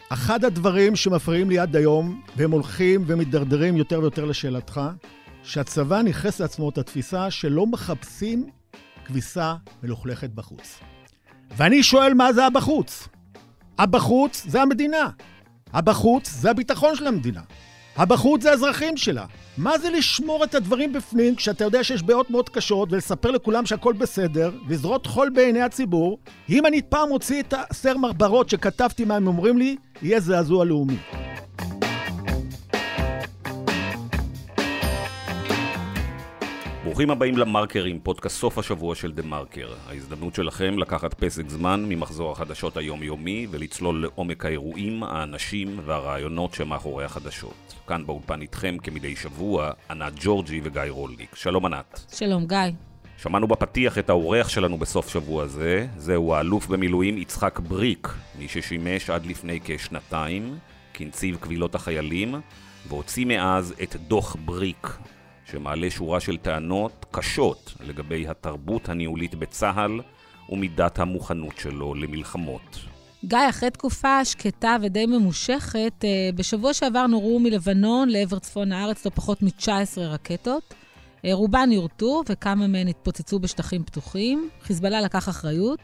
אחד הדברים שמפריעים לי עד היום, והם הולכים ומתדרדרים יותר ויותר לשאלתך, שהצבא נכנס לעצמו את התפיסה שלא מחפשים כביסה מלוכלכת בחוץ. ואני שואל מה זה הבחוץ? הבחוץ זה המדינה. הבחוץ זה הביטחון של המדינה. הבחוץ זה האזרחים שלה. מה זה לשמור את הדברים בפנים כשאתה יודע שיש בעיות מאוד קשות ולספר לכולם שהכל בסדר ולזרות חול בעיני הציבור? אם אני פעם מוציא את הסר מחברות שכתבתי מה הם אומרים לי, יהיה זעזוע לאומי. ברוכים הבאים למרקרים, פודקאסט סוף השבוע של דה מרקר. ההזדמנות שלכם לקחת פסק זמן ממחזור החדשות היומיומי ולצלול לעומק האירועים, האנשים והרעיונות שמאחורי החדשות. כאן באולפן איתכם כמדי שבוע, ענת ג'ורג'י וגיא רולניק. שלום ענת. שלום גיא. שמענו בפתיח את האורח שלנו בסוף שבוע זה. זהו האלוף במילואים יצחק בריק, מי ששימש עד לפני כשנתיים כנציב קבילות החיילים, והוציא מאז את דוח בריק, שמעלה שורה של טענות קשות לגבי התרבות הניהולית בצה"ל ומידת המוכנות שלו למלחמות. גיא, אחרי תקופה שקטה ודי ממושכת, בשבוע שעבר נורו מלבנון לעבר צפון הארץ לא פחות מ-19 רקטות. רובן יורטו וכמה מהן התפוצצו בשטחים פתוחים. חיזבאללה לקח אחריות,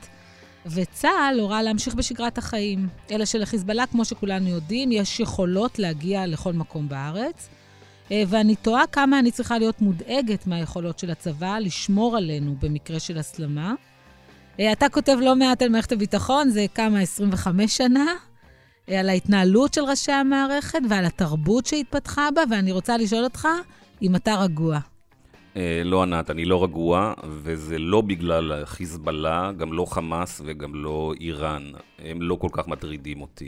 וצה"ל הורה להמשיך בשגרת החיים. אלא שלחיזבאללה, כמו שכולנו יודעים, יש יכולות להגיע לכל מקום בארץ. ואני תוהה כמה אני צריכה להיות מודאגת מהיכולות של הצבא לשמור עלינו במקרה של הסלמה. אתה כותב לא מעט על מערכת הביטחון, זה כמה 25 שנה, על ההתנהלות של ראשי המערכת ועל התרבות שהתפתחה בה, ואני רוצה לשאול אותך אם אתה רגוע. לא ענת, אני לא רגוע, וזה לא בגלל חיזבאללה, גם לא חמאס וגם לא איראן. הם לא כל כך מטרידים אותי.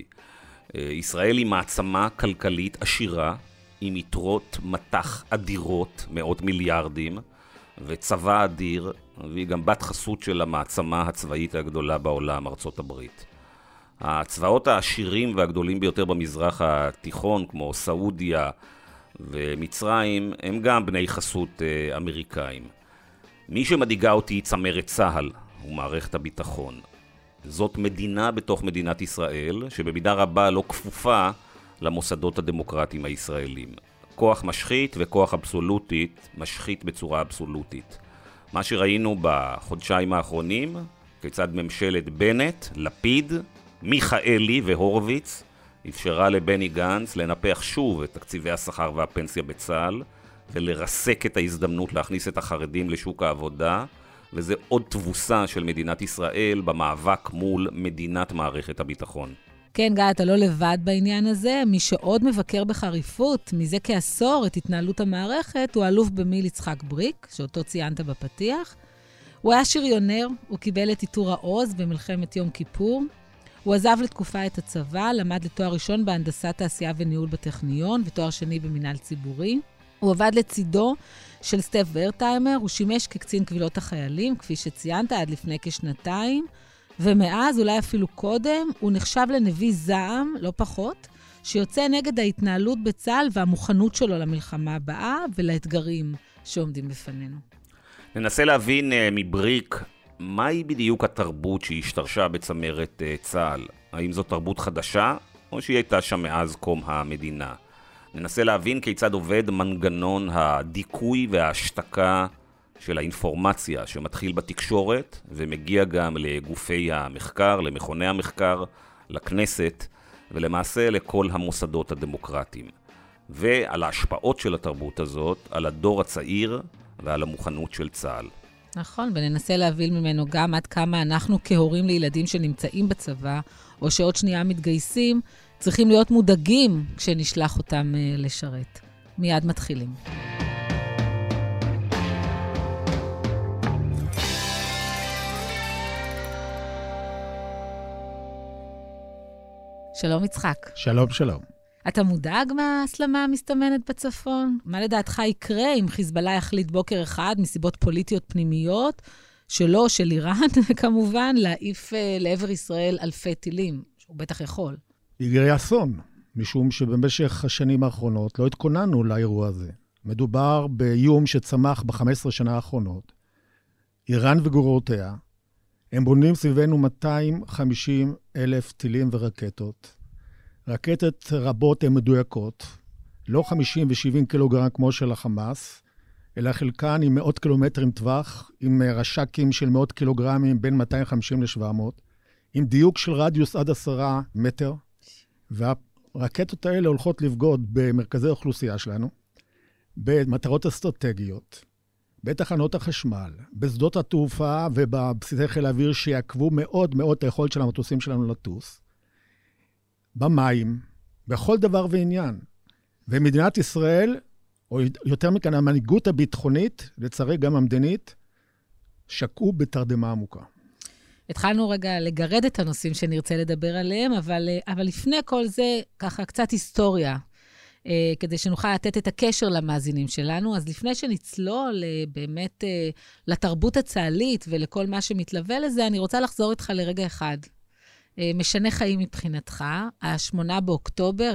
ישראל היא מעצמה כלכלית עשירה, עם יתרות מתח אדירות, מאות מיליארדים, וצבא אדיר, והיא גם בת חסות של המעצמה הצבאית הגדולה בעולם, ארצות הברית. הצבאות העשירים והגדולים ביותר במזרח התיכון, כמו סעודיה ומצרים, הם גם בני חסות אמריקאים. מי שמדאיגה אותי היא צמרת צה"ל ומערכת הביטחון. זאת מדינה בתוך מדינת ישראל, שבמידה רבה לא כפופה למוסדות הדמוקרטיים הישראלים. כוח משחית וכוח אבסולוטית משחית בצורה אבסולוטית. מה שראינו בחודשיים האחרונים, כיצד ממשלת בנט, לפיד, מיכאלי והורוביץ אפשרה לבני גנץ לנפח שוב את תקציבי השכר והפנסיה בצה"ל ולרסק את ההזדמנות להכניס את החרדים לשוק העבודה, וזה עוד תבוסה של מדינת ישראל במאבק מול מדינת מערכת הביטחון. כן, גיא, אתה לא לבד בעניין הזה. מי שעוד מבקר בחריפות מזה כעשור את התנהלות המערכת הוא האלוף במיל' יצחק בריק, שאותו ציינת בפתיח. הוא היה שריונר, הוא קיבל את עיטור העוז במלחמת יום כיפור. הוא עזב לתקופה את הצבא, למד לתואר ראשון בהנדסת תעשייה וניהול בטכניון ותואר שני במנהל ציבורי. הוא עבד לצידו של סטף ורטהיימר, הוא שימש כקצין קבילות החיילים, כפי שציינת, עד לפני כשנתיים. ומאז, אולי אפילו קודם, הוא נחשב לנביא זעם, לא פחות, שיוצא נגד ההתנהלות בצה"ל והמוכנות שלו למלחמה הבאה ולאתגרים שעומדים בפנינו. ננסה להבין מבריק, מהי בדיוק התרבות שהשתרשה בצמרת צה"ל? האם זו תרבות חדשה, או שהיא הייתה שם מאז קום המדינה? ננסה להבין כיצד עובד מנגנון הדיכוי וההשתקה של האינפורמציה שמתחיל בתקשורת ומגיע גם לגופי המחקר, למכוני המחקר, לכנסת ולמעשה לכל המוסדות הדמוקרטיים. ועל ההשפעות של התרבות הזאת, על הדור הצעיר ועל המוכנות של צה"ל. נכון, וננסה להבין ממנו גם עד כמה אנחנו כהורים לילדים שנמצאים בצבא, או שעוד שנייה מתגייסים, צריכים להיות מודאגים כשנשלח אותם לשרת. מיד מתחילים. שלום יצחק. שלום, שלום. אתה מודאג מההסלמה המסתמנת בצפון? מה לדעתך יקרה אם חיזבאללה יחליט בוקר אחד מסיבות פוליטיות פנימיות, שלו, של איראן כמובן, להעיף לעבר ישראל אלפי טילים? הוא בטח יכול. יקרה אסון, משום שבמשך השנים האחרונות לא התכוננו לאירוע הזה. מדובר באיום שצמח ב-15 שנה האחרונות. איראן וגרורותיה, הם בונים סביבנו 250,000 טילים ורקטות. רקטות רבות הן מדויקות, לא 50 ו-70 קילוגרם כמו של החמאס, אלא חלקן עם מאות קילומטרים טווח, עם רש"קים של מאות קילוגרמים בין 250 ל-700, עם דיוק של רדיוס עד 10 מטר, והרקטות האלה הולכות לפגוד במרכזי האוכלוסייה שלנו, במטרות אסטרטגיות, בתחנות החשמל, בשדות התעופה ובבסיסי חיל האוויר שיעקבו מאוד מאוד את היכולת של המטוסים שלנו לטוס, במים, בכל דבר ועניין. ומדינת ישראל, או יותר מכאן, המנהיגות הביטחונית, לצערי גם המדינית, שקעו בתרדמה עמוקה. התחלנו רגע לגרד את הנושאים שנרצה לדבר עליהם, אבל לפני כל זה, ככה קצת היסטוריה, כדי שנוכל לתת את הקשר למאזינים שלנו. אז לפני שנצלול באמת לתרבות הצה"לית ולכל מה שמתלווה לזה, אני רוצה לחזור איתך לרגע אחד. משנה חיים מבחינתך, ה-8 באוקטובר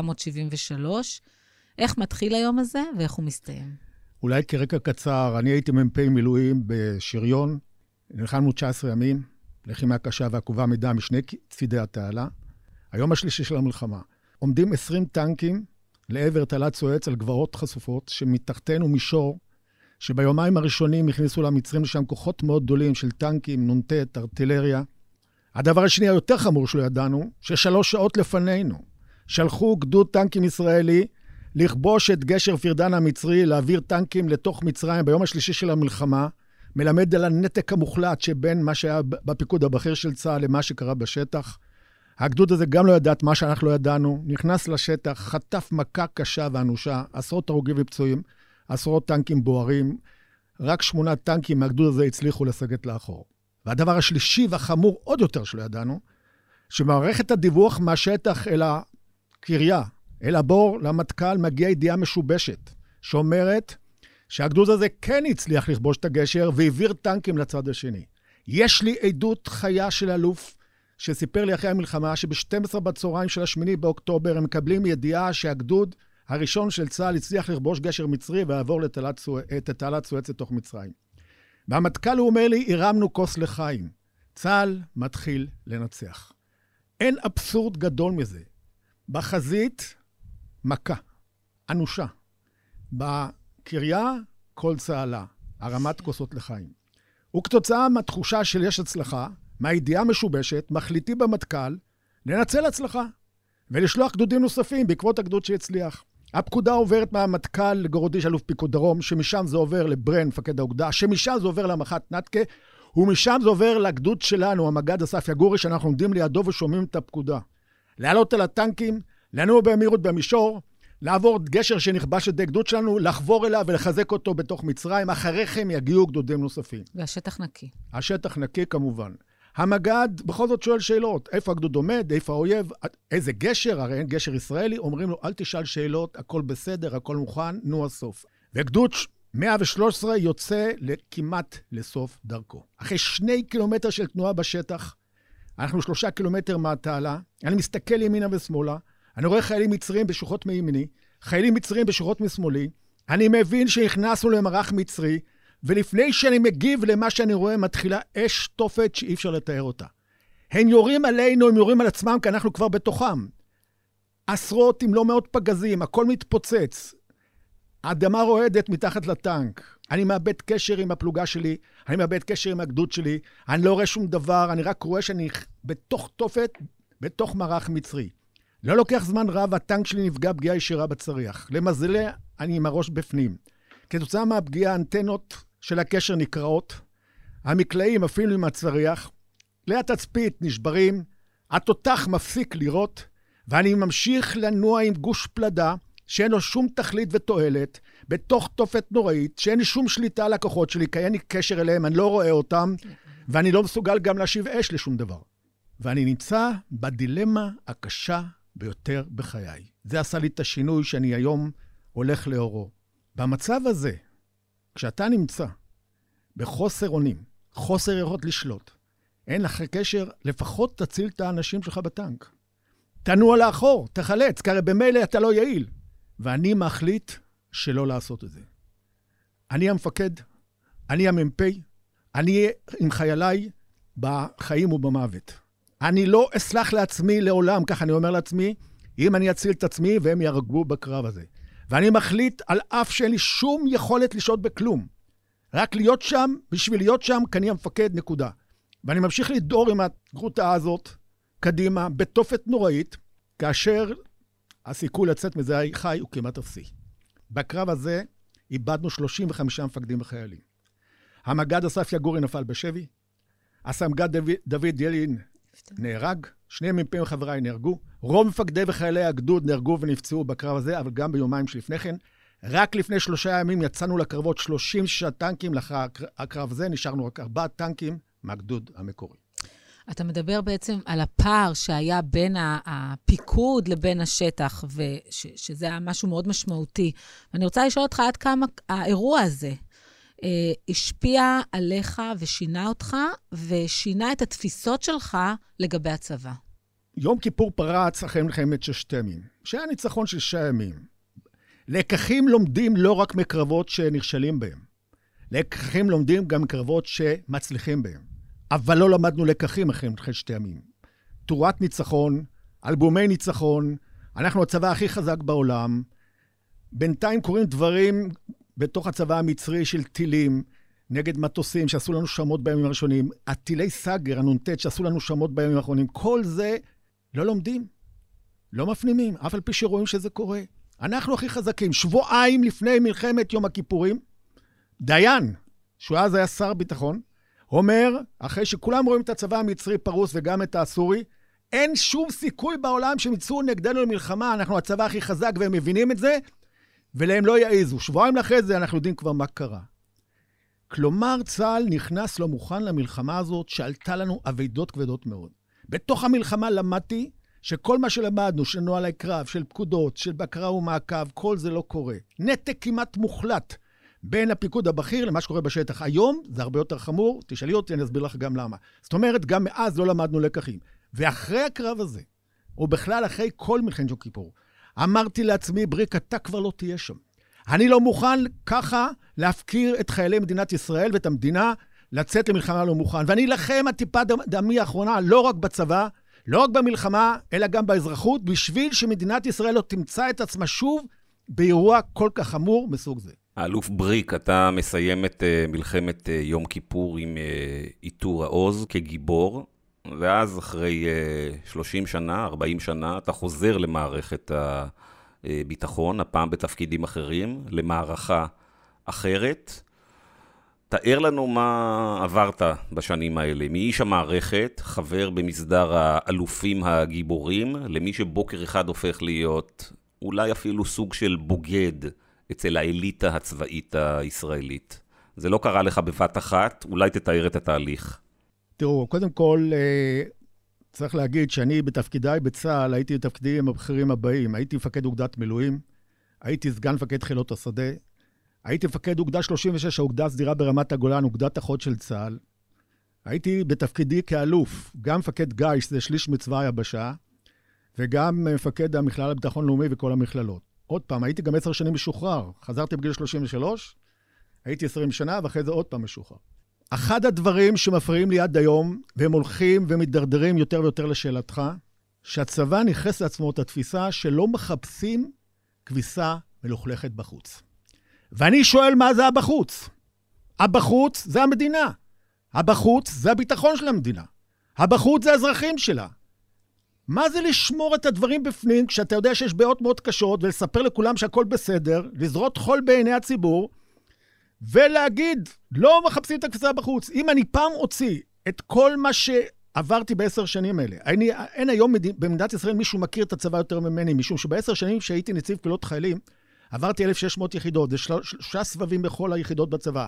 1973, איך מתחיל היום הזה ואיך הוא מסתיים? אולי כרקע קצר, אני הייתי מ"פ מילואים בשריון, נלחמנו 19 ימים, לחימה קשה ועקובה מדם משני צידי התעלה. היום השלישי של המלחמה. עומדים 20 טנקים לעבר תעלת סואץ על גבעות חשופות, שמתחתנו מישור, שביומיים הראשונים הכניסו למצרים לשם כוחות מאוד גדולים של טנקים, נ"ט, ארטילריה. הדבר השני היותר חמור שלא ידענו, ש3 שעות לפנינו שלחו גדוד טנקים ישראלי לכבוש את גשר פירדן המצרי, להעביר טנקים לתוך מצרים ביום השלישי של המלחמה, מלמד על הנתק המוחלט שבין מה שהיה בפיקוד הבכיר של צה"ל למה שקרה בשטח. הגדוד הזה גם לא ידע את מה שאנחנו לא ידענו, נכנס לשטח, חטף מכה קשה ואנושה, עשרות הרוגים ופצועים, עשרות טנקים בוערים, רק 8 טנקים מהגדוד הזה הצליחו לסגת לאחור. והדבר השלישי והחמור עוד יותר שלא ידענו, שמערכת הדיווח מהשטח אל הקריה, אל הבור, למטכ"ל, מגיעה ידיעה משובשת, שאומרת שהגדוד הזה כן הצליח לכבוש את הגשר והעביר טנקים לצד השני. יש לי עדות חיה של אלוף שסיפר לי אחרי המלחמה שב-12 בצהריים של 8 באוקטובר הם מקבלים ידיעה שהגדוד הראשון של צה"ל הצליח לכבוש גשר מצרי ולעבור את תעלת סואץ לתוך מצרים. והמטכ"ל הוא אומר לי, הרמנו כוס לחיים. צה"ל מתחיל לנצח. אין אבסורד גדול מזה. בחזית, מכה, אנושה. בקריה, כל צהלה, הרמת כוסות לחיים. וכתוצאה מהתחושה של יש הצלחה, מהידיעה משובשת, מחליטים במטכ"ל לנצל הצלחה, ולשלוח גדודים נוספים בעקבות הגדוד שהצליח. הפקודה עוברת מהמטכ"ל לגורודיש אלוף פיקוד דרום, שמשם זה עובר לברן, מפקד האוגדה, שמשם זה עובר למח"ט נתקה, ומשם זה עובר לגדוד שלנו, המג"ד אסף יגורי, שאנחנו עומדים לידו ושומעים את הפקודה. לעלות על הטנקים, לנוע במהירות במישור, לעבור גשר שנכבש את גדוד שלנו, לחבור אליו ולחזק אותו בתוך מצרים, אחריכם יגיעו גדודים נוספים. והשטח נקי. השטח נקי כמובן. המג"ד בכל זאת שואל שאלות, איפה הגדוד עומד, איפה האויב, איזה גשר, הרי אין גשר ישראלי, אומרים לו, אל תשאל שאלות, הכל בסדר, הכל מוכן, נו הסוף. וגדוד 113 יוצא כמעט לסוף דרכו. אחרי 2 קילומטר של תנועה בשטח, אנחנו 3 קילומטר מהתעלה, אני מסתכל ימינה ושמאלה, אני רואה חיילים מצרים בשוחות מימיני, חיילים מצרים בשוחות משמאלי, אני מבין שהכנסנו למערך מצרי, ולפני שאני מגיב למה שאני רואה, מתחילה אש תופת שאי אפשר לתאר אותה. הם יורים עלינו, הם יורים על עצמם, כי אנחנו כבר בתוכם. עשרות אם לא מאות פגזים, הכל מתפוצץ. האדמה רועדת מתחת לטנק. אני מאבד קשר עם הפלוגה שלי, אני מאבד קשר עם הגדוד שלי, אני לא רואה שום דבר, אני רק רואה שאני בתוך תופת, בתוך מערך מצרי. לא לוקח זמן רב, הטנק שלי נפגע פגיעה ישירה בצריח. למזלי, אני עם הראש בפנים. כתוצאה מהפגיעה, האנטנות של הקשר נקראות, המקלעים אפילו עם הצריח, כלי התצפית נשברים, התותח מפסיק לירות, ואני ממשיך לנוע עם גוש פלדה, שאין לו שום תכלית ותועלת, בתוך תופת נוראית, שאין לי שום שליטה על הכוחות שלי, כי אין לי קשר אליהם, אני לא רואה אותם, ואני לא מסוגל גם להשיב אש לשום דבר. ואני נמצא בדילמה הקשה ביותר בחיי. זה עשה לי את השינוי שאני היום הולך לאורו. במצב הזה, כשאתה נמצא בחוסר אונים, חוסר יכולת לשלוט, אין לך קשר, לפחות תציל את האנשים שלך בטנק. תנוע לאחור, תחלץ, כי הרי במילא אתה לא יעיל. ואני מחליט שלא לעשות את זה. אני המפקד, אני המ"פ, אני עם חייליי בחיים ובמוות. אני לא אסלח לעצמי לעולם, כך אני אומר לעצמי, אם אני אציל את עצמי והם ירגבו בקרב הזה. ואני מחליט על אף שאין לי שום יכולת לשהות בכלום. רק להיות שם, בשביל להיות שם, כני המפקד, נקודה. ואני ממשיך לדור עם הגרוטה הזאת, קדימה, בתופת נוראית, כאשר הסיכוי לצאת מזה חי הוא כמעט אפסי. בקרב הזה איבדנו 35 מפקדים וחיילים. המג"ד אסף יגורי נפל בשבי, הסמג"ד דוד ילין נהרג, 2 מ"פים חבריי נהרגו, רוב מפקדי וחיילי הגדוד נהרגו ונפצעו בקרב הזה, אבל גם ביומיים שלפני כן. רק לפני 3 ימים יצאנו לקרבות 36 טנקים, לאחר הקרב הזה נשארנו רק 4 טנקים מהגדוד המקורי. אתה מדבר בעצם על הפער שהיה בין הפיקוד לבין השטח, ושזה היה משהו מאוד משמעותי. ואני רוצה לשאול אותך עד כמה האירוע הזה השפיע עליך ושינה אותך, ושינה את התפיסות שלך לגבי הצבא. יום כיפור פרץ אחרי מלחמת 6 ימים, שהיה ניצחון של 6 ימים. לקחים לומדים לא רק מקרבות שנכשלים בהם. לקחים לומדים גם מקרבות שמצליחים בהם. אבל לא למדנו לקחים אחרי מלחמת 2 ימים. תורת ניצחון, אלבומי ניצחון, אנחנו הצבא הכי חזק בעולם. בינתיים קוראים דברים בתוך הצבא המצרי של טילים, נגד מטוסים שעשו לנו שמות בימים הראשונים, הטילי סגר, הנונטט שעשו לנו שמות בימים האחרונים, כל זה לא לומדים, לא מפנימים, אף על פי שרואים שזה קורה. אנחנו הכי חזקים. 2 שבועות לפני מלחמת יום הכיפורים, דיין, שהוא אז היה שר ביטחון, אומר, אחרי שכולם רואים את הצבא המצרי פרוס וגם את הסורי, אין שום סיכוי בעולם שהם יצאו נגדנו למלחמה, אנחנו הצבא הכי חזק והם מבינים את זה, ולהם לא יעיזו. 2 שבועות אחרי זה אנחנו יודעים כבר מה קרה. כלומר, צה"ל נכנס לא מוכן למלחמה הזאת, שעלתה לנו אבדות כבדות מאוד. בתוך המלחמה למדתי שכל מה שלמדנו, של נוהלי קרב, של פקודות, של בקרה ומעקב, כל זה לא קורה. נתק כמעט מוחלט בין הפיקוד הבכיר למה שקורה בשטח. היום זה הרבה יותר חמור, תשאלי אותי, אני אסביר לך גם למה. זאת אומרת, גם מאז לא למדנו לקחים. ואחרי הקרב הזה, או בכלל אחרי כל מלחמת יום כיפור, אמרתי לעצמי, בריק, אתה כבר לא תהיה שם. אני לא מוכן ככה להפקיר את חיילי מדינת ישראל ואת המדינה לצאת למלחמה לא מוכן. ואני אלחם הטיפה דמי האחרונה, לא רק בצבא, לא רק במלחמה, אלא גם באזרחות, בשביל שמדינת ישראל לא תמצא את עצמה שוב באירוע כל כך חמור מסוג זה. האלוף בריק, אתה מסיים את מלחמת יום כיפור עם עיטור העוז כגיבור, ואז אחרי 30 שנה, 40 שנה, אתה חוזר למערכת הביטחון, הפעם בתפקידים אחרים, למערכה אחרת. תאר לנו מה עברת בשנים האלה, מאיש המערכת, חבר במסדר האלופים הגיבורים, למי שבוקר אחד הופך להיות אולי אפילו סוג של בוגד אצל האליטה הצבאית הישראלית. זה לא קרה לך בבת אחת, אולי תתאר את התהליך. תראו, קודם כל צריך להגיד שאני בתפקידיי בצה"ל הייתי בתפקידים הבכירים הבאים. הייתי מפקד אוגדת מילואים, הייתי סגן מפקד חילות השדה, הייתי מפקד אוגדה 36, האוגדה סדירה ברמת הגולן, אוגדת החוד של צה"ל. הייתי בתפקידי כאלוף, גם מפקד גיש, זה שליש מצבא היבשה, וגם מפקד המכללה לביטחון לאומי וכל המכללות. עוד פעם, הייתי גם 10 שנים משוחרר. חזרתי בגיל 33, הייתי 20 שנה, ואחרי זה עוד פעם משוחרר. אחד הדברים שמפריעים לי עד היום, והם הולכים ומתדרדרים יותר ויותר לשאלתך, שהצבא נכנס לעצמו את התפיסה שלא מחפשים כביסה מלוכלכת בחוץ. ואני שואל מה זה הבחוץ? הבחוץ זה המדינה. הבחוץ זה הביטחון של המדינה. הבחוץ זה האזרחים שלה. מה זה לשמור את הדברים בפנים כשאתה יודע שיש בעיות מאוד קשות, ולספר לכולם שהכל בסדר, לזרות חול בעיני הציבור, ולהגיד, לא מחפשים את הכביסה בחוץ. אם אני פעם הוציא את כל מה שעברתי ב10 שנים האלה, אין היום במדינת ישראל מישהו מכיר את הצבא יותר ממני, משום שב10 שנים שהייתי נציב קבילות חיילים, עברתי 1,600 יחידות, זה 3 סבבים בכל היחידות בצבא.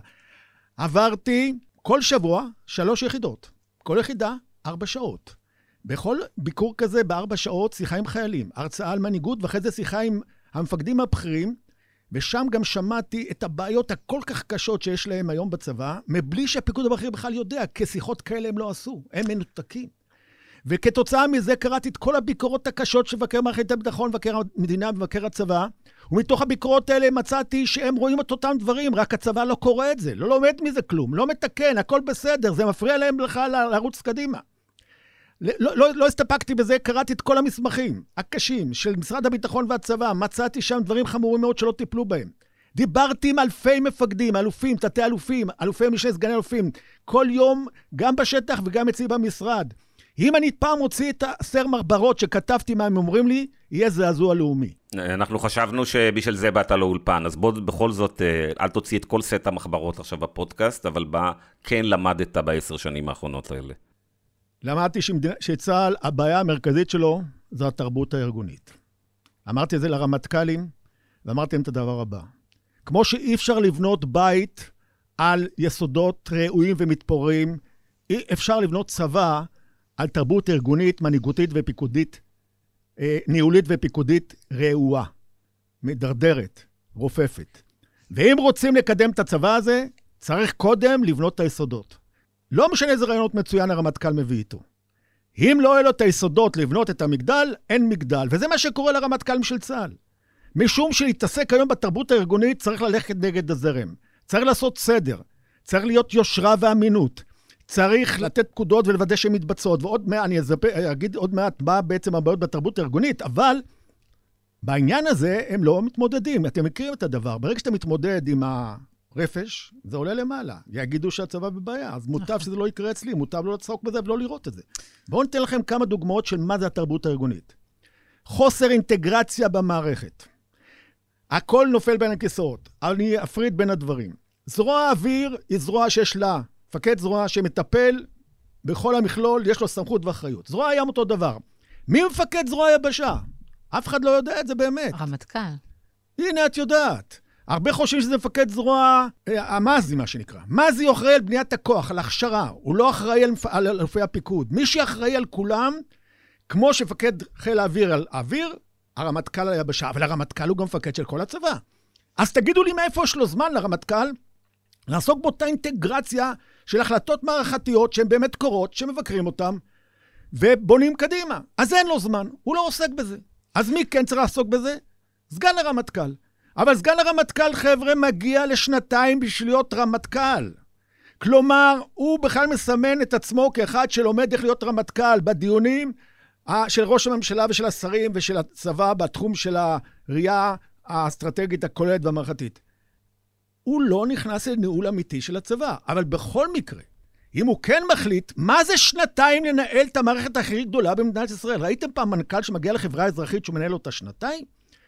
עברתי כל שבוע 3 יחידות, כל יחידה 4 שעות. בכל ביקור כזה ב4 שעות שיחה עם חיילים, הרצאה על מנהיגות, ואחרי זה שיחה עם המפקדים הבכירים, ושם גם שמעתי את הבעיות הכל כך קשות שיש להם היום בצבא, מבלי שהפיקוד הבכיר בכלל יודע, כי שיחות כאלה הם לא עשו, הם מנותקים. וכתוצאה מזה קראתי את כל הביקורות הקשות שבקר מערכת הביטחון, מבקר המדינה ומבקר הצבא, ומתוך הביקורות האלה מצאתי שהם רואים את אותם דברים, רק הצבא לא קורא את זה, לא לומד מזה כלום, לא מתקן, הכל בסדר, זה מפריע להם בכלל לרוץ קדימה. לא הסתפקתי בזה, קראתי את כל המסמכים הקשים של משרד הביטחון והצבא, מצאתי שם דברים חמורים מאוד שלא טיפלו בהם. דיברתי עם אלפי מפקדים, אלופים, תתי אלופים, אלופי משנה, סגני אלופים, כל יום, גם בשטח וגם אצלי במשרד. אם אני פעם מוציא את הסר מחברות שכתבתי מה הם אומרים לי, יהיה זעזוע לאומי. אנחנו חשבנו שבשביל זה באת לאולפן, אז בוא בכל זאת, אל תוציא את כל סט המחברות עכשיו בפודקאסט, אבל כן למדת ב10 שנים האחרונות האלה. למדתי שצה"ל, הבעיה המרכזית שלו, זו התרבות הארגונית. אמרתי את זה לרמטכ"לים, ואמרתי להם את הדבר הבא. כמו שאי אפשר לבנות בית על יסודות ראויים ומתפוררים, אי אפשר לבנות צבא על תרבות ארגונית, מנהיגותית ופיקודית, ניהולית ופיקודית רעועה, מדרדרת, רופפת. ואם רוצים לקדם את הצבא הזה, צריך קודם לבנות את היסודות. לא משנה איזה רעיונות מצוין הרמטכ"ל מביא איתו. אם לא יהיה לו את היסודות לבנות את המגדל, אין מגדל. וזה מה שקורה לרמטכ"לים של צה"ל. משום שלהתעסק היום בתרבות הארגונית, צריך ללכת נגד הזרם. צריך לעשות סדר. צריך להיות יושרה ואמינות. צריך לתת פקודות ולוודא שהן מתבצעות. ועוד מעט, אני אגיד עוד מעט מה בעצם הבעיות בתרבות הארגונית, אבל בעניין הזה הם לא מתמודדים. אתם מכירים את הדבר. ברגע שאתה מתמודד עם הרפש, זה עולה למעלה. יגידו שהצבא בבעיה. אז מוטב שזה לא יקרה אצלי, מוטב לא לצחוק בזה ולא לראות את זה. בואו ניתן לכם כמה דוגמאות של מה זה התרבות הארגונית. חוסר אינטגרציה במערכת. הכל נופל בין הכיסאות. אני אפריד בין הדברים. זרוע האוויר היא זרוע שיש לה. מפקד זרוע שמטפל בכל המכלול, יש לו סמכות ואחריות. זרוע הים אותו דבר. מי מפקד זרוע יבשה? אף אחד לא יודע את זה באמת. הרמטכ"ל. הנה, את יודעת. הרבה חושבים שזה מפקד זרוע, המזי, מה שנקרא. מזי הוא אחראי על בניית הכוח, על הכשרה. הוא לא אחראי על אלופי הפיקוד. מי שאחראי על כולם, כמו שמפקד חיל האוויר על האוויר, הרמטכ"ל על היבשה, אבל הרמטכ"ל הוא גם מפקד של כל הצבא. אז תגידו לי מאיפה יש לו זמן לרמטכ"ל, לעסוק באותה אינטגרציה של החלטות מערכתיות שהן באמת קורות, שמבקרים אותן, ובונים קדימה. אז אין לו זמן, הוא לא עוסק בזה. אז מי כן צריך לעסוק בזה? סגן הרמטכ"ל. אבל סגן הרמטכ"ל, חבר'ה, מגיע לשנתיים בשביל להיות רמטכ"ל. כלומר, הוא בכלל מסמן את עצמו כאחד שלומד איך להיות רמטכ"ל בדיונים של ראש הממשלה ושל השרים ושל הצבא בתחום של הראייה האסטרטגית הכוללת והמערכתית. הוא לא נכנס לניהול אמיתי של הצבא. אבל בכל מקרה, אם הוא כן מחליט, מה זה שנתיים לנהל את המערכת הכי גדולה במדינת ישראל? ראיתם פעם מנכ"ל שמגיע לחברה האזרחית שהוא מנהל אותה שנתיים?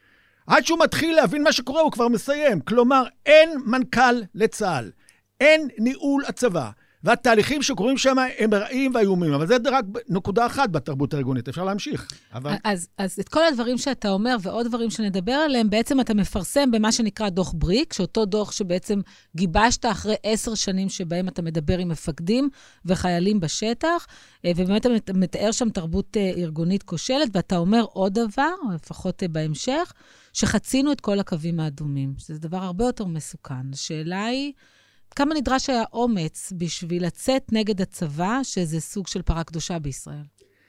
עד שהוא מתחיל להבין מה שקורה, הוא כבר מסיים. כלומר, אין מנכ"ל לצה"ל. אין ניהול הצבא. והתהליכים שקורים שם הם רעים ואיומים. אבל זה רק נקודה אחת בתרבות הארגונית. אפשר להמשיך. אבל... אז את כל הדברים שאתה אומר ועוד דברים שנדבר עליהם, בעצם אתה מפרסם במה שנקרא דוח בריק, שאותו דוח שבעצם גיבשת אחרי 10 שנים שבהם אתה מדבר עם מפקדים וחיילים בשטח, ובאמת אתה מתאר שם תרבות ארגונית כושלת, ואתה אומר עוד דבר, לפחות בהמשך, שחצינו את כל הקווים האדומים. שזה דבר הרבה יותר מסוכן. השאלה היא, כמה נדרש היה אומץ בשביל לצאת נגד הצבא, שזה סוג של פרה קדושה בישראל?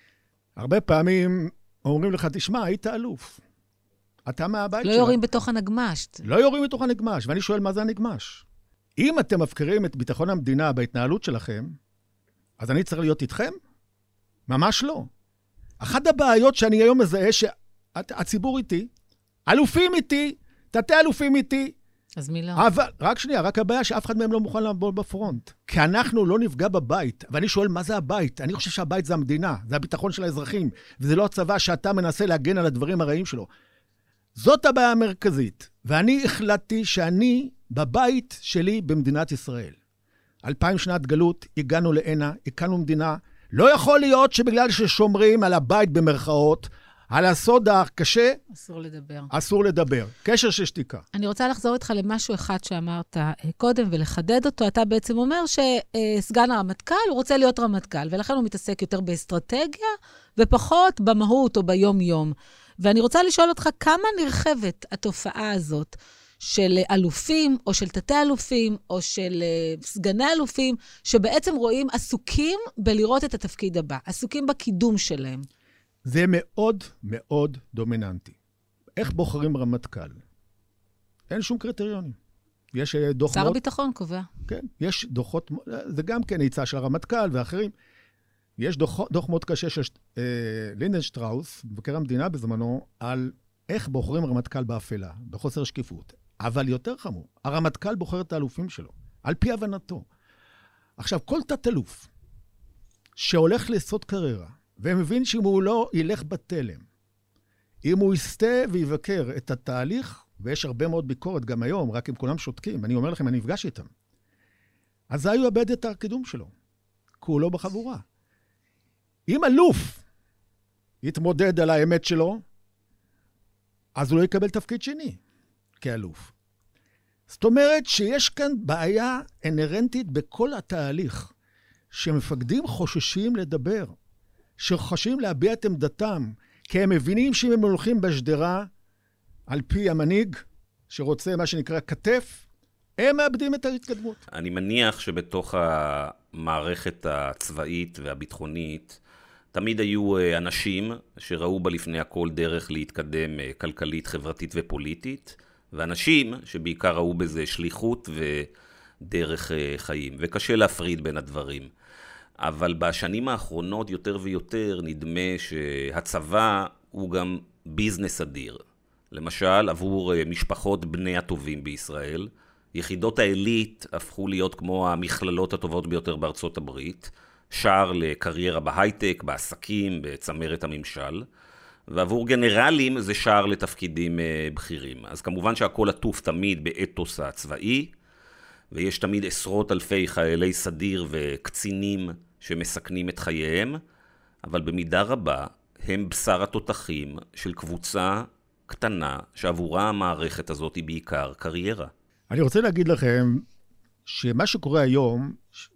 הרבה פעמים אומרים לך, תשמע, היית אלוף. אתה מהבית שלך. לא יורים בתוך הנגמש. לא יורים בתוך הנגמש, ואני שואל מה זה הנגמש. אם אתם מפקירים את ביטחון המדינה בהתנהלות שלכם, אז אני צריך להיות איתכם? ממש לא. אחת הבעיות שאני היום מזהה שהציבור איתי, אלופים איתי, תתי אלופים איתי, אז מי לא? אבל, רק שנייה, רק הבעיה שאף אחד מהם לא מוכן לעמוד בפרונט. כי אנחנו לא נפגע בבית. ואני שואל, מה זה הבית? אני חושב שהבית זה המדינה, זה הביטחון של האזרחים, וזה לא הצבא שאתה מנסה להגן על הדברים הרעים שלו. זאת הבעיה המרכזית. ואני החלטתי שאני בבית שלי במדינת ישראל. 2000 שנת גלות, הגענו לענה, הקמנו מדינה. לא יכול להיות שבגלל ששומרים על הבית במרכאות, על הסוד הקשה, אסור לדבר. קשר של שתיקה. אני רוצה לחזור איתך למשהו אחד שאמרת קודם ולחדד אותו. אתה בעצם אומר שסגן הרמטכ"ל הוא רוצה להיות רמטכ"ל, ולכן הוא מתעסק יותר באסטרטגיה ופחות במהות או ביום-יום. ואני רוצה לשאול אותך כמה נרחבת התופעה הזאת של אלופים או של תתי אלופים או של סגני אלופים, שבעצם רואים עסוקים בלראות את התפקיד הבא, עסוקים בקידום שלהם. זה מאוד מאוד דומיננטי. איך בוחרים רמטכ"ל? אין שום קריטריונים. יש דוח... שר הביטחון קובע. כן, יש דוחות, זה גם כן היצע של הרמטכ"ל ואחרים. יש דוח מאוד קשה של לינדנשטראוס, מבקר המדינה בזמנו, על איך בוחרים רמטכ"ל באפלה, בחוסר שקיפות. אבל יותר חמור, הרמטכ"ל בוחר את האלופים שלו, על פי הבנתו. עכשיו, כל תת-אלוף שהולך לעשות קריירה, ומבין שאם הוא לא ילך בתלם, אם הוא יסתה ויבקר את התהליך, ויש הרבה מאוד ביקורת גם היום, רק אם כולם שותקים, אני אומר לכם, אני נפגש איתם, אז הוא יאבד את הקידום שלו, כי הוא לא בחבורה. אם אלוף יתמודד על האמת שלו, אז הוא לא יקבל תפקיד שני כאלוף. זאת אומרת שיש כאן בעיה אינרנטית בכל התהליך, שמפקדים חוששים לדבר, שחוששים להביע את עמדתם, כי הם מבינים שאם הם הולכים בשדרה, על פי המנהיג, שרוצה מה שנקרא כתף, הם מאבדים את ההתקדמות. אני מניח שבתוך המערכת הצבאית והביטחונית, תמיד היו אנשים שראו בה לפני הכל דרך להתקדם כלכלית, חברתית ופוליטית, ואנשים שבעיקר ראו בזה שליחות ודרך חיים, וקשה להפריד בין הדברים. אבל בשנים האחרונות יותר ויותר נדמה שהצבא הוא גם ביזנס אדיר. למשל, עבור משפחות בני הטובים בישראל, יחידות העילית הפכו להיות כמו המכללות הטובות ביותר בארצות הברית, שער לקריירה בהייטק, בעסקים, בצמרת הממשל, ועבור גנרלים זה שער לתפקידים בכירים. אז כמובן שהכל עטוף תמיד באתוס הצבאי, ויש תמיד עשרות אלפי חיילי סדיר וקצינים שמסכנים את חייהם, אבל במידה רבה הם בשר התותחים של קבוצה קטנה שעבורה המערכת הזאת היא בעיקר קריירה. אני רוצה להגיד לכם שמה שקורה היום,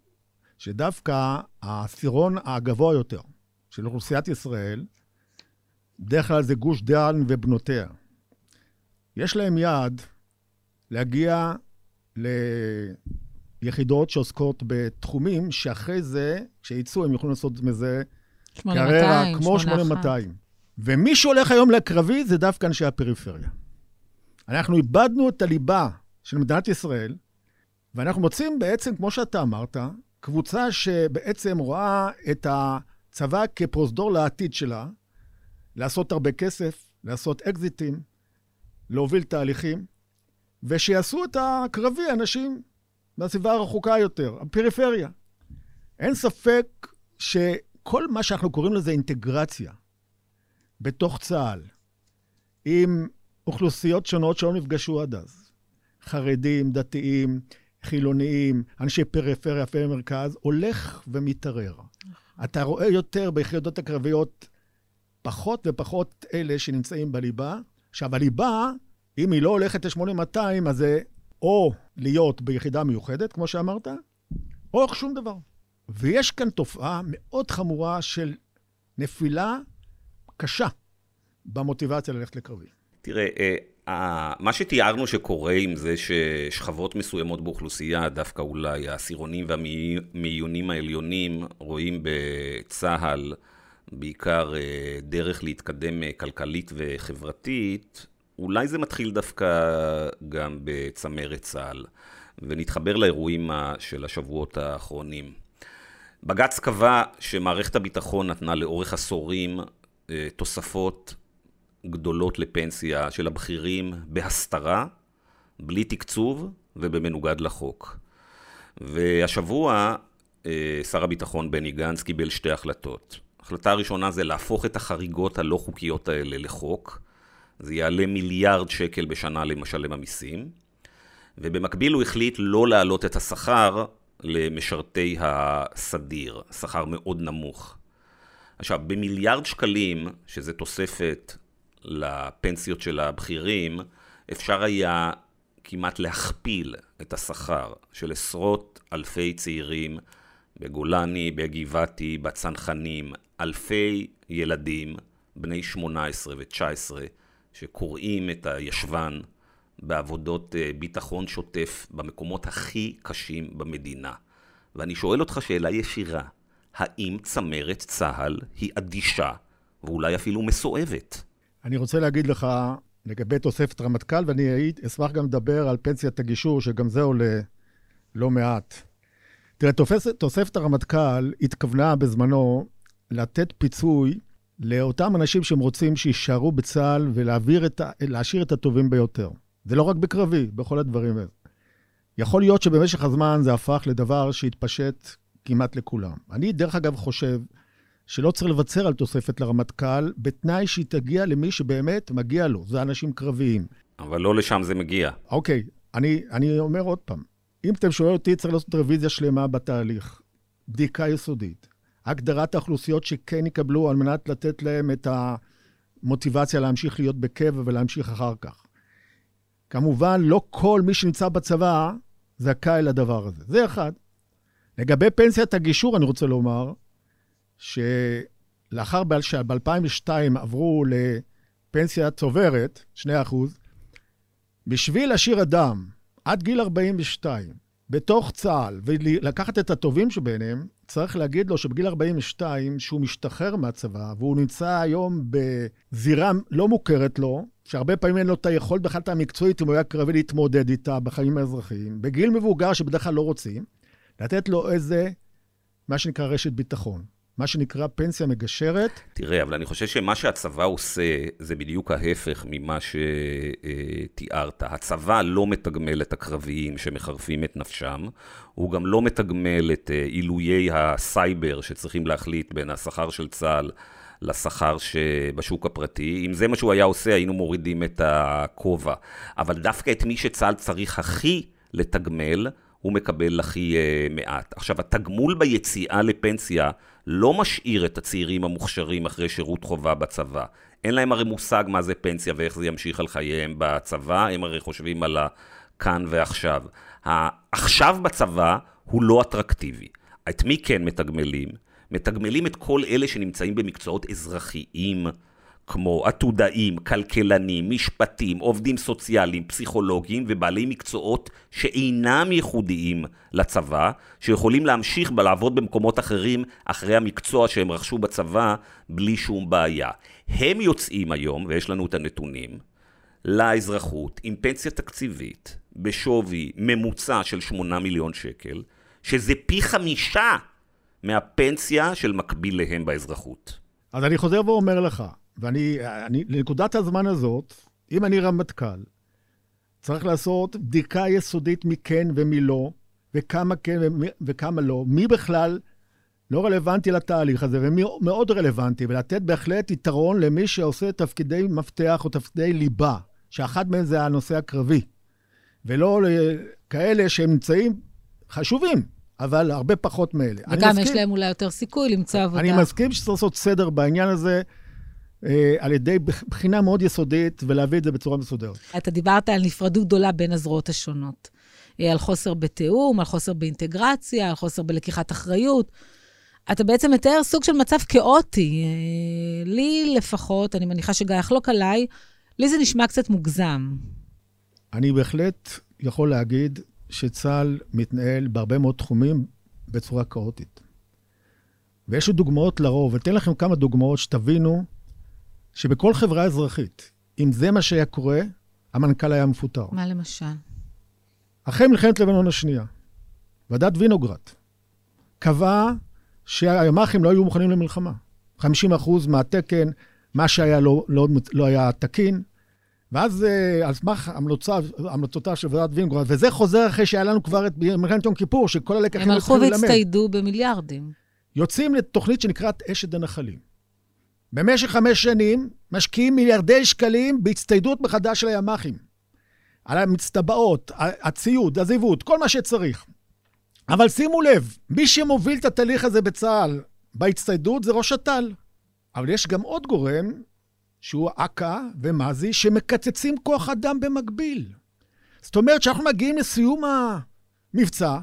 שדווקא העשירון הגבוה יותר של אוכלוסיית ישראל, בדרך כלל זה גוש דן ובנותיה. יש להם יעד להגיע ליחידות שעוסקות בתחומים שאחרי זה, כשיצאו, הם יוכלו לעשות מזה קריירה כמו 8200. ומי שהולך היום לקרבי זה דווקא אנשי הפריפריה. אנחנו איבדנו את הליבה של מדינת ישראל, ואנחנו מוצאים בעצם, כמו שאתה אמרת, קבוצה שבעצם רואה את הצבא כפרוזדור לעתיד שלה, לעשות הרבה כסף, לעשות אקזיטים, להוביל תהליכים, ושיעשו את הקרבי אנשים מהסביבה הרחוקה יותר, הפריפריה. אין ספק שכל מה שאנחנו קוראים לזה אינטגרציה, בתוך צה"ל, עם אוכלוסיות שונות שלא נפגשו עד אז, חרדים, דתיים, חילוניים, אנשי פריפריה ומרכז, הולך ומתערער. אתה רואה יותר ביחידות הקרביות פחות ופחות אלה שנמצאים בליבה. עכשיו, הליבה, אם היא לא הולכת ל-8200, אז זה או להיות ביחידה מיוחדת, כמו שאמרת, או שום דבר. ויש כאן תופעה מאוד חמורה של נפילה קשה במוטיבציה ללכת לקרבי. תראה, מה שתיארנו שקורה עם זה ששכבות מסוימות באוכלוסייה, דווקא אולי העשירונים והמיונים העליונים, רואים בצה"ל בעיקר דרך להתקדם כלכלית וחברתית, אולי זה מתחיל דווקא גם בצמרת צה"ל, ונתחבר לאירועים של השבועות האחרונים. בג"ץ קבע שמערכת הביטחון נתנה לאורך עשורים תוספות גדולות לפנסיה של הבכירים בהסתרה, בלי תקצוב ובמנוגד לחוק. והשבוע שר הביטחון בני גנץ קיבל שתי החלטות. ההחלטה הראשונה זה להפוך את החריגות הלא חוקיות האלה לחוק. זה יעלה מיליארד שקל בשנה למשלם המיסים. ובמקביל הוא החליט לא להעלות את השכר למשרתי הסדיר, שכר מאוד נמוך. עכשיו, במיליארד שקלים, שזה תוספת לפנסיות של הבכירים, אפשר היה כמעט להכפיל את השכר של עשרות אלפי צעירים בגולני, בגבעתי, בצנחנים, אלפי ילדים, בני 18 ו-19, שקוראים את הישבן בעבודות ביטחון שוטף במקומות הכי קשים במדינה. ואני שואל אותך שאלה ישירה, האם צמרת צה"ל היא אדישה ואולי אפילו מסואבת? אני רוצה להגיד לך לגבי תוספת רמטכ"ל, ואני אשמח גם לדבר על פנסיית הגישור, שגם זה עולה לא מעט. תראה, תוספת הרמטכ"ל התכוונה בזמנו לתת פיצוי לאותם אנשים שהם רוצים שישארו בצה"ל ולהשאיר את הטובים ביותר. זה לא רק בקרבי, בכל הדברים האלה. יכול להיות שבמשך הזמן זה הפך לדבר שהתפשט כמעט לכולם. אני דרך אגב חושב שלא צריך לבצר על תוספת לרמטכ"ל, בתנאי שהיא תגיע למי שבאמת מגיע לו. זה אנשים קרביים. אבל לא לשם זה מגיע. אוקיי, אני אומר עוד פעם. אם אתם שואל אותי, צריך לעשות רוויזיה שלמה בתהליך. בדיקה יסודית. הגדרת האוכלוסיות שכן יקבלו על מנת לתת להם את המוטיבציה להמשיך להיות בקבע ולהמשיך אחר כך. כמובן, לא כל מי שנמצא בצבא זכאי לדבר הזה. זה אחד. לגבי פנסיית הגישור, אני רוצה לומר, שלאחר ב-2002 עברו לפנסיה צוברת, 2%, בשביל להשאיר אדם עד גיל 42, בתוך צה"ל, ולקחת את הטובים שביניהם, צריך להגיד לו שבגיל 42, שהוא משתחרר מהצבא, והוא נמצא היום בזירה לא מוכרת לו, שהרבה פעמים אין לו את היכולת בכלל המקצועית, אם הוא היה קרבי להתמודד איתה בחיים האזרחיים, בגיל מבוגר שבדרך כלל לא רוצים, לתת לו איזה, מה שנקרא רשת ביטחון. מה שנקרא פנסיה מגשרת. תראה, אבל אני חושב שמה שהצבא עושה, זה בדיוק ההפך ממה שתיארת. הצבא לא מתגמל את הקרביים שמחרפים את נפשם, הוא גם לא מתגמל את עילויי הסייבר שצריכים להחליט בין השכר של צה"ל לשכר שבשוק הפרטי. אם זה מה שהוא היה עושה, היינו מורידים את הכובע. אבל דווקא את מי שצה"ל צריך הכי לתגמל, הוא מקבל הכי מעט. עכשיו, התגמול ביציאה לפנסיה לא משאיר את הצעירים המוכשרים אחרי שירות חובה בצבא. אין להם הרי מושג מה זה פנסיה ואיך זה ימשיך על חייהם בצבא, הם הרי חושבים על הכאן ועכשיו. העכשיו בצבא הוא לא אטרקטיבי. את מי כן מתגמלים? מתגמלים את כל אלה שנמצאים במקצועות אזרחיים, כמו עתודאים, כלכלנים, משפטים, עובדים סוציאליים, פסיכולוגיים ובעלי מקצועות שאינם ייחודיים לצבא, שיכולים להמשיך לעבוד במקומות אחרים אחרי המקצוע שהם רכשו בצבא בלי שום בעיה. הם יוצאים היום, ויש לנו את הנתונים, לאזרחות עם פנסיה תקציבית בשווי ממוצע של 8 מיליון שקל, שזה פי 5 מהפנסיה של מקביל להם באזרחות. אז אני חוזר ואומר לך, לנקודת הזמן הזאת, אם אני רמטכ"ל, צריך לעשות בדיקה יסודית מי כן ומי לא, וכמה כן וכמה לא, מי בכלל לא רלוונטי לתהליך הזה, ומי מאוד רלוונטי, ולתת בהחלט יתרון למי שעושה תפקידי מפתח או תפקידי ליבה, שאחד מהם זה הנושא הקרבי, ולא כאלה שהם נמצאים חשובים, אבל הרבה פחות מאלה. וגם יש להם אולי יותר סיכוי למצוא עבודה. אני מסכים שצריך לעשות סדר בעניין הזה, על ידי בחינה מאוד יסודית, ולהביא את זה בצורה מסודרת. אתה דיברת על נפרדות גדולה בין הזרועות השונות. על חוסר בתיאום, על חוסר באינטגרציה, על חוסר בלקיחת אחריות. אתה בעצם מתאר סוג של מצב כאוטי. לי לפחות, אני מניחה שגיא יחלוק עליי, לי זה נשמע קצת מוגזם. אני בהחלט יכול להגיד שצה"ל מתנהל בהרבה מאוד תחומים בצורה כאוטית. ויש לי דוגמאות לרוב, ותן לכם כמה דוגמאות שתבינו שבכל חברה אזרחית, אם זה מה שהיה קורה, המנכ"ל היה מפוטר. מה למשל? אחרי מלחמת לבנון השנייה, ועדת וינוגרד קבעה שהימ"חים לא היו מוכנים למלחמה. 50% מהתקן, מה שהיה לא היה תקין, ואז על סמך המלצותיו של ועדת וינוגרד, וזה חוזר אחרי שהיה לנו כבר את מלחמת יום כיפור, שכל הלקחים הם הלכו והצטיידו במיליארדים. יוצאים לתוכנית שנקראת אשת הנחלים. במשך 5 שנים משקיעים מיליארדי שקלים בהצטיידות מחדש של הימ"חים. על המצטבעות, הציוד, הזיוות, כל מה שצריך. אבל שימו לב, מי שמוביל את התהליך הזה בצה"ל בהצטיידות זה ראש אט"ל. אבל יש גם עוד גורם, שהוא אכ"א ומזי, שמקצצים כוח אדם במקביל. זאת אומרת שאנחנו מגיעים לסיום המבצע,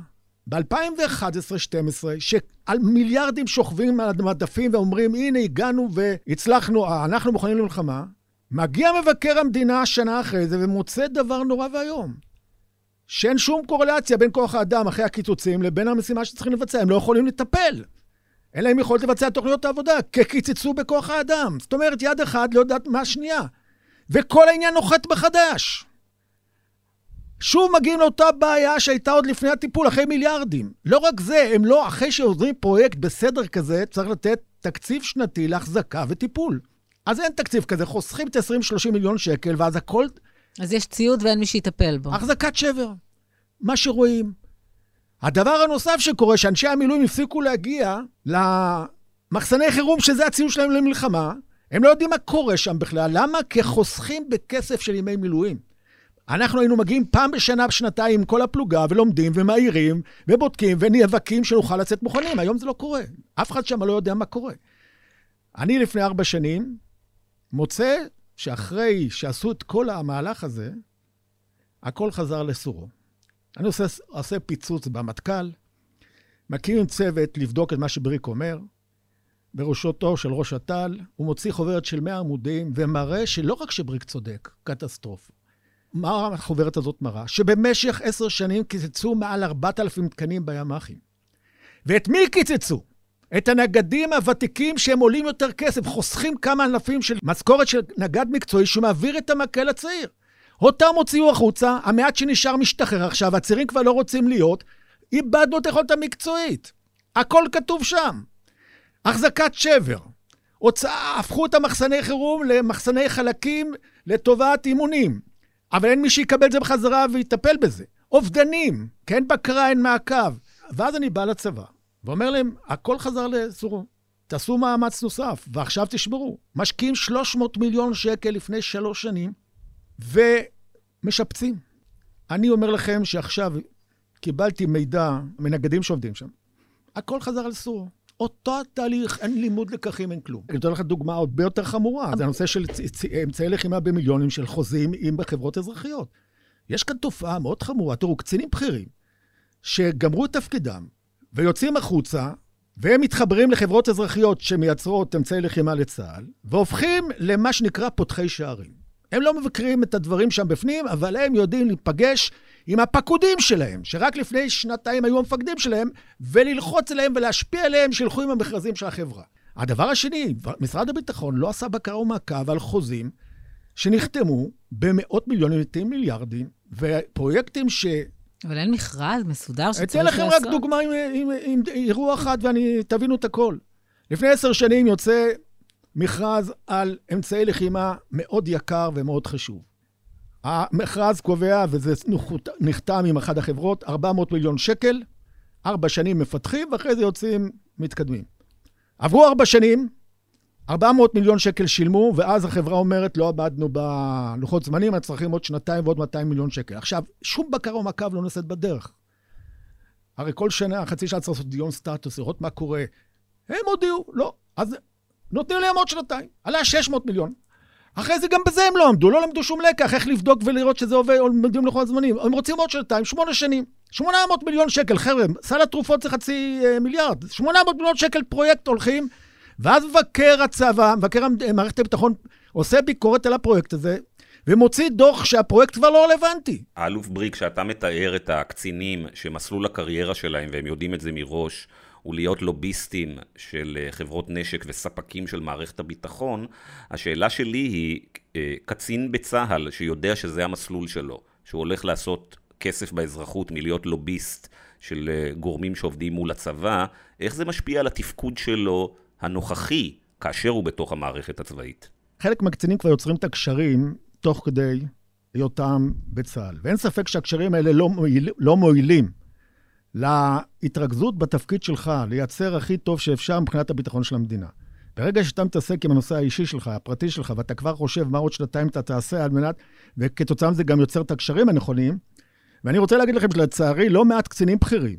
ב-2011-2012, שעל מיליארדים שוכבים על המדפים ואומרים, הנה הגענו והצלחנו, אנחנו מוכנים למלחמה, מגיע מבקר המדינה שנה אחרי זה ומוצא דבר נורא והיום. שאין שום קורלציה בין כוח האדם אחרי הקיצוצים לבין המשימה שצריכים לבצע. הם לא יכולים לטפל. אין להם יכולת לבצע תוכניות העבודה, כי קיצצו בכוח האדם. זאת אומרת, יד אחד לא יודעת מה השנייה. וכל העניין נוחת מחדש. שוב מגיעים לאותה בעיה שהייתה עוד לפני הטיפול, אחרי מיליארדים. לא רק זה, הם לא, אחרי שעוזרים פרויקט בסדר כזה, צריך לתת תקציב שנתי להחזקה וטיפול. אז אין תקציב כזה, חוסכים את 20-30 מיליון שקל, ואז הכל... אז יש ציוד ואין מי שיטפל בו. החזקת שבר, מה שרואים. הדבר הנוסף שקורה, שאנשי המילואים הפסיקו להגיע למחסני חירום, שזה הציוד שלהם למלחמה, הם לא יודעים מה קורה שם בכלל. למה? כי חוסכים בכסף של ימי מילואים. אנחנו היינו מגיעים פעם בשנה, בשנתיים, עם כל הפלוגה, ולומדים ומאירים, ובודקים ונאבקים שנוכל לצאת מוכנים. היום זה לא קורה. אף אחד שם לא יודע מה קורה. אני לפני 4 שנים מוצא שאחרי שעשו את כל המהלך הזה, הכל חזר לסורו. אני עושה פיצוץ במטכ"ל, מקים צוות לבדוק את מה שבריק אומר, בראשותו של ראש הטל, הוא מוציא חוברת של 100 עמודים, ומראה שלא רק שבריק צודק, קטסטרופה. מה החוברת הזאת מראה? שבמשך 10 שנים קיצצו מעל 4,000 תקנים בימ"חים. ואת מי קיצצו? את הנגדים הוותיקים שהם עולים יותר כסף, חוסכים כמה אלפים של משכורת של נגד מקצועי שמעביר את המקל הצעיר. אותם הוציאו החוצה, המעט שנשאר משתחרר עכשיו, הצעירים כבר לא רוצים להיות, איבדנו את יכולת המקצועית. הכל כתוב שם. החזקת שבר. הפכו את המחסני חירום למחסני חלקים לטובת אימונים. אבל אין מי שיקבל את זה בחזרה ויטפל בזה. אובדנים, כן בקרה, אין מעקב. ואז אני בא לצבא, ואומר להם, הכל חזר לסורו. תעשו מאמץ נוסף, ועכשיו תשמרו. משקיעים 300 מיליון שקל לפני 3 שנים, ומשפצים. אני אומר לכם שעכשיו קיבלתי מידע מנגדים שעובדים שם. הכל חזר לסורו. אותו תהליך, אין לימוד לקחים, אין כלום. אני אתן לך דוגמה הרבה יותר חמורה. זה הנושא של אמצעי לחימה במיליונים של חוזים עם בחברות אזרחיות. יש כאן תופעה מאוד חמורה. תראו, קצינים בכירים שגמרו את תפקידם ויוצאים החוצה, והם מתחברים לחברות אזרחיות שמייצרות אמצעי לחימה לצה"ל, והופכים למה שנקרא פותחי שערים. הם לא מבקרים את הדברים שם בפנים, אבל הם יודעים להיפגש עם הפקודים שלהם, שרק לפני 2 היו המפקדים שלהם, וללחוץ אליהם ולהשפיע עליהם שילכו עם המכרזים של החברה. הדבר השני, משרד הביטחון לא עשה בקרה ומעקב על חוזים שנחתמו במאות מיליונים, מיליארדים, ופרויקטים ש... אבל אין מכרז מסודר שצריך לעשות. אתן לכם רק דוגמה עם אירוע אחד, ואני תבינו את הכל. לפני 10 שנים יוצא מכרז על אמצעי לחימה מאוד יקר ומאוד חשוב. המכרז קובע, וזה נחתם עם אחת החברות, 400 מיליון שקל, 4 שנים מפתחים, ואחרי זה יוצאים מתקדמים. עברו 4 שנים, 400 מיליון שקל שילמו, ואז החברה אומרת, לא עבדנו בלוחות זמנים, צריכים עוד 2 ועוד 200 מיליון שקל. עכשיו, שום בקרה או מעקב לא נעשית בדרך. הרי כל שנה, חצי שעה צריך לעשות דיון סטטוס, לראות מה קורה. הם הודיעו, לא. אז נותנים להם עוד 2. עלה 600 מיליון. אחרי זה גם בזה הם לא עמדו, לא למדו שום לקח, איך לבדוק ולראות שזה עובד, או עומדים לכל הזמנים. הם רוצים עוד 2, 8 שנים. 800 מיליון שקל, חבר'ה, סל התרופות זה 500 מיליארד. 800 מיליון שקל פרויקט הולכים, ואז מבקר הצבא, מבקר מערכת הביטחון, עושה ביקורת על הפרויקט הזה, ומוציא דוח שהפרויקט כבר לא רלוונטי. האלוף בריק, שאתה מתאר את הקצינים שמסלול הקריירה שלהם, והם יודעים את זה מראש, ולהיות לוביסטים של חברות נשק וספקים של מערכת הביטחון, השאלה שלי היא, קצין בצהל שיודע שזה המסלול שלו, שהוא הולך לעשות כסף באזרחות מלהיות לוביסט של גורמים שעובדים מול הצבא, איך זה משפיע על התפקוד שלו הנוכחי, כאשר הוא בתוך המערכת הצבאית? חלק מהקצינים כבר יוצרים את הקשרים תוך כדי היותם בצהל. ואין ספק שהקשרים האלה לא מועילים להתרכזות בתפקיד שלך, לייצר הכי טוב שאפשר מבחינת הביטחון של המדינה. ברגע שאתה מתעסק עם הנושא האישי שלך, הפרטי שלך, ואתה כבר חושב מה עוד 2 אתה תעשה על מנת, וכתוצאה מזה גם יוצר את הקשרים הנכונים, ואני רוצה להגיד לכם שלצערי לא מעט קצינים בכירים,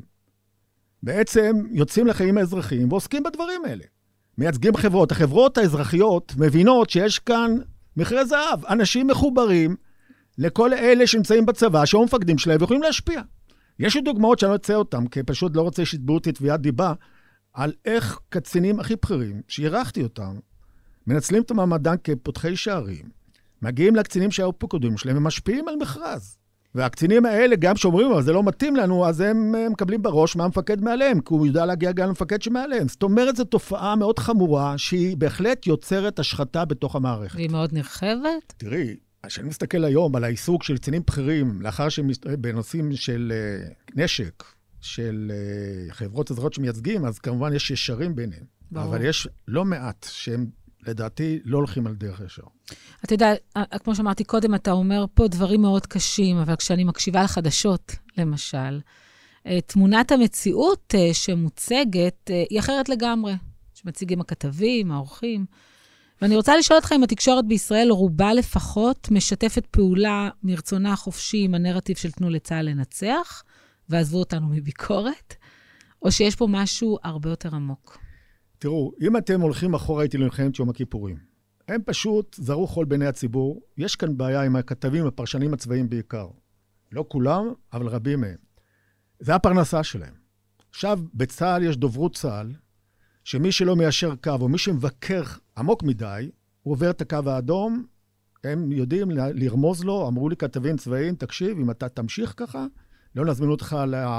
בעצם יוצאים לחיים האזרחיים ועוסקים בדברים האלה. מייצגים חברות. החברות האזרחיות מבינות שיש כאן מחירי זהב. אנשים מחוברים לכל אלה שנמצאים בצבא, שהם מפקדים שלהם ויכולים להשפיע. יש לי דוגמאות שאני לא אצא אותם, כי פשוט לא רוצה שיתבעו אותי תביעת דיבה, על איך קצינים הכי בכירים, שהירחתי אותם, מנצלים את המעמדן כפותחי שערים, מגיעים לקצינים שהיו פקודים שלהם, ומשפיעים על מכרז. והקצינים האלה, גם שאומרים, אבל זה לא מתאים לנו, אז הם מקבלים בראש מה המפקד מעליהם, כי הוא יודע להגיע גם למפקד שמעליהם. זאת אומרת, זו תופעה מאוד חמורה, שהיא בהחלט יוצרת השחתה בתוך המערכת. והיא מאוד נרחבת? תראי, כשאני מסתכל היום על העיסוק של קצינים בכירים, לאחר בנושאים של נשק, של חברות אזרחיות שמייצגים, אז כמובן יש ישרים ביניהם. ברור. אבל יש לא מעט שהם, לדעתי, לא הולכים על דרך ישר. אתה יודע, כמו שאמרתי קודם, אתה אומר פה דברים מאוד קשים, אבל כשאני מקשיבה לחדשות, למשל, תמונת המציאות שמוצגת היא אחרת לגמרי, שמציגים הכתבים, האורחים. ואני רוצה לשאול אותך אם התקשורת בישראל, רובה לפחות, משתפת פעולה מרצונה החופשי עם הנרטיב של תנו לצה"ל לנצח, ועזבו אותנו מביקורת, או שיש פה משהו הרבה יותר עמוק? תראו, אם אתם הולכים אחורה איתי למלחמת יום הכיפורים, הם פשוט זרו חול בעיני הציבור. יש כאן בעיה עם הכתבים, הפרשנים הצבאיים בעיקר. לא כולם, אבל רבים מהם. זה הפרנסה שלהם. עכשיו, בצה"ל יש דוברות צה"ל, שמי שלא מיישר קו, או מי שמבקר עמוק מדי, הוא עובר את הקו האדום, הם יודעים לרמוז לו, אמרו לי כתבים צבאיים, תקשיב, אם אתה תמשיך ככה, לא נזמין אותך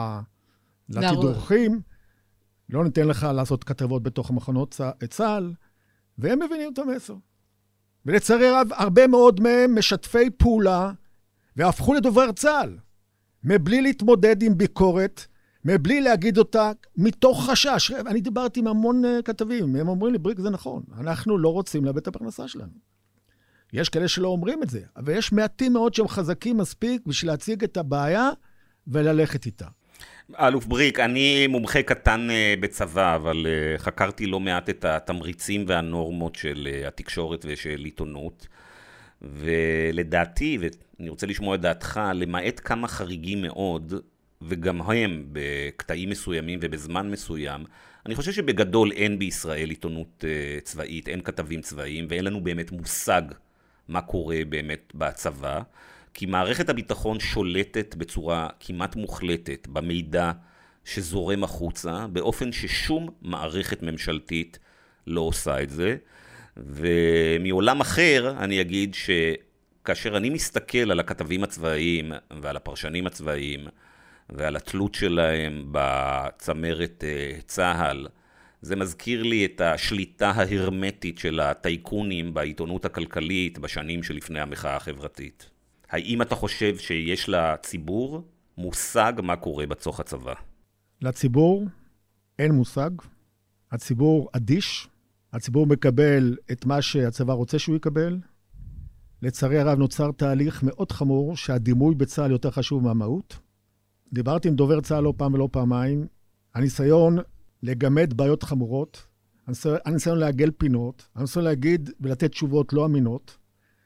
לתדרוכים, לא ניתן לך לעשות כתבות בתוך המחנות צה"ל, והם מבינים את המסר. ולצערי רב, הרבה מאוד מהם משתפי פעולה, והפכו לדובר צה"ל, מבלי להתמודד עם ביקורת, מבלי להגיד אותה מתוך חשש. אני דיברתי עם המון כתבים, הם אומרים לי, בריק, זה נכון, אנחנו לא רוצים לאבד את הפרנסה שלנו. יש כאלה שלא אומרים את זה, אבל יש מעטים מאוד שהם חזקים מספיק בשביל להציג את הבעיה וללכת איתה. אלוף בריק, אני מומחה קטן בצבא, אבל חקרתי לא מעט את התמריצים והנורמות של התקשורת ושל עיתונות, ולדעתי, ואני רוצה לשמוע את דעתך, למעט כמה חריגים מאוד, וגם הם בקטעים מסוימים ובזמן מסוים, אני חושב שבגדול אין בישראל עיתונות צבאית, אין כתבים צבאיים, ואין לנו באמת מושג מה קורה באמת בצבא, כי מערכת הביטחון שולטת בצורה כמעט מוחלטת במידע שזורם החוצה, באופן ששום מערכת ממשלתית לא עושה את זה. ומעולם אחר אני אגיד שכאשר אני מסתכל על הכתבים הצבאיים ועל הפרשנים הצבאיים ועל התלות שלהם בצמרת צה"ל, זה מזכיר לי את השליטה ההרמטית של הטייקונים בעיתונות הכלכלית בשנים שלפני המחאה החברתית. האם אתה חושב שיש לציבור מושג מה קורה בתוך הצבא? לציבור אין מושג. הציבור אדיש. הציבור מקבל את מה שהצבא רוצה שהוא יקבל. לצערי הרב נוצר תהליך מאוד חמור שהדימוי בצה"ל יותר חשוב מהמהות. דיברתי עם דובר צה"ל לא פעם ולא פעמיים. הניסיון לגמד בעיות חמורות, הניסיון לעגל פינות, הניסיון להגיד ולתת תשובות לא אמינות,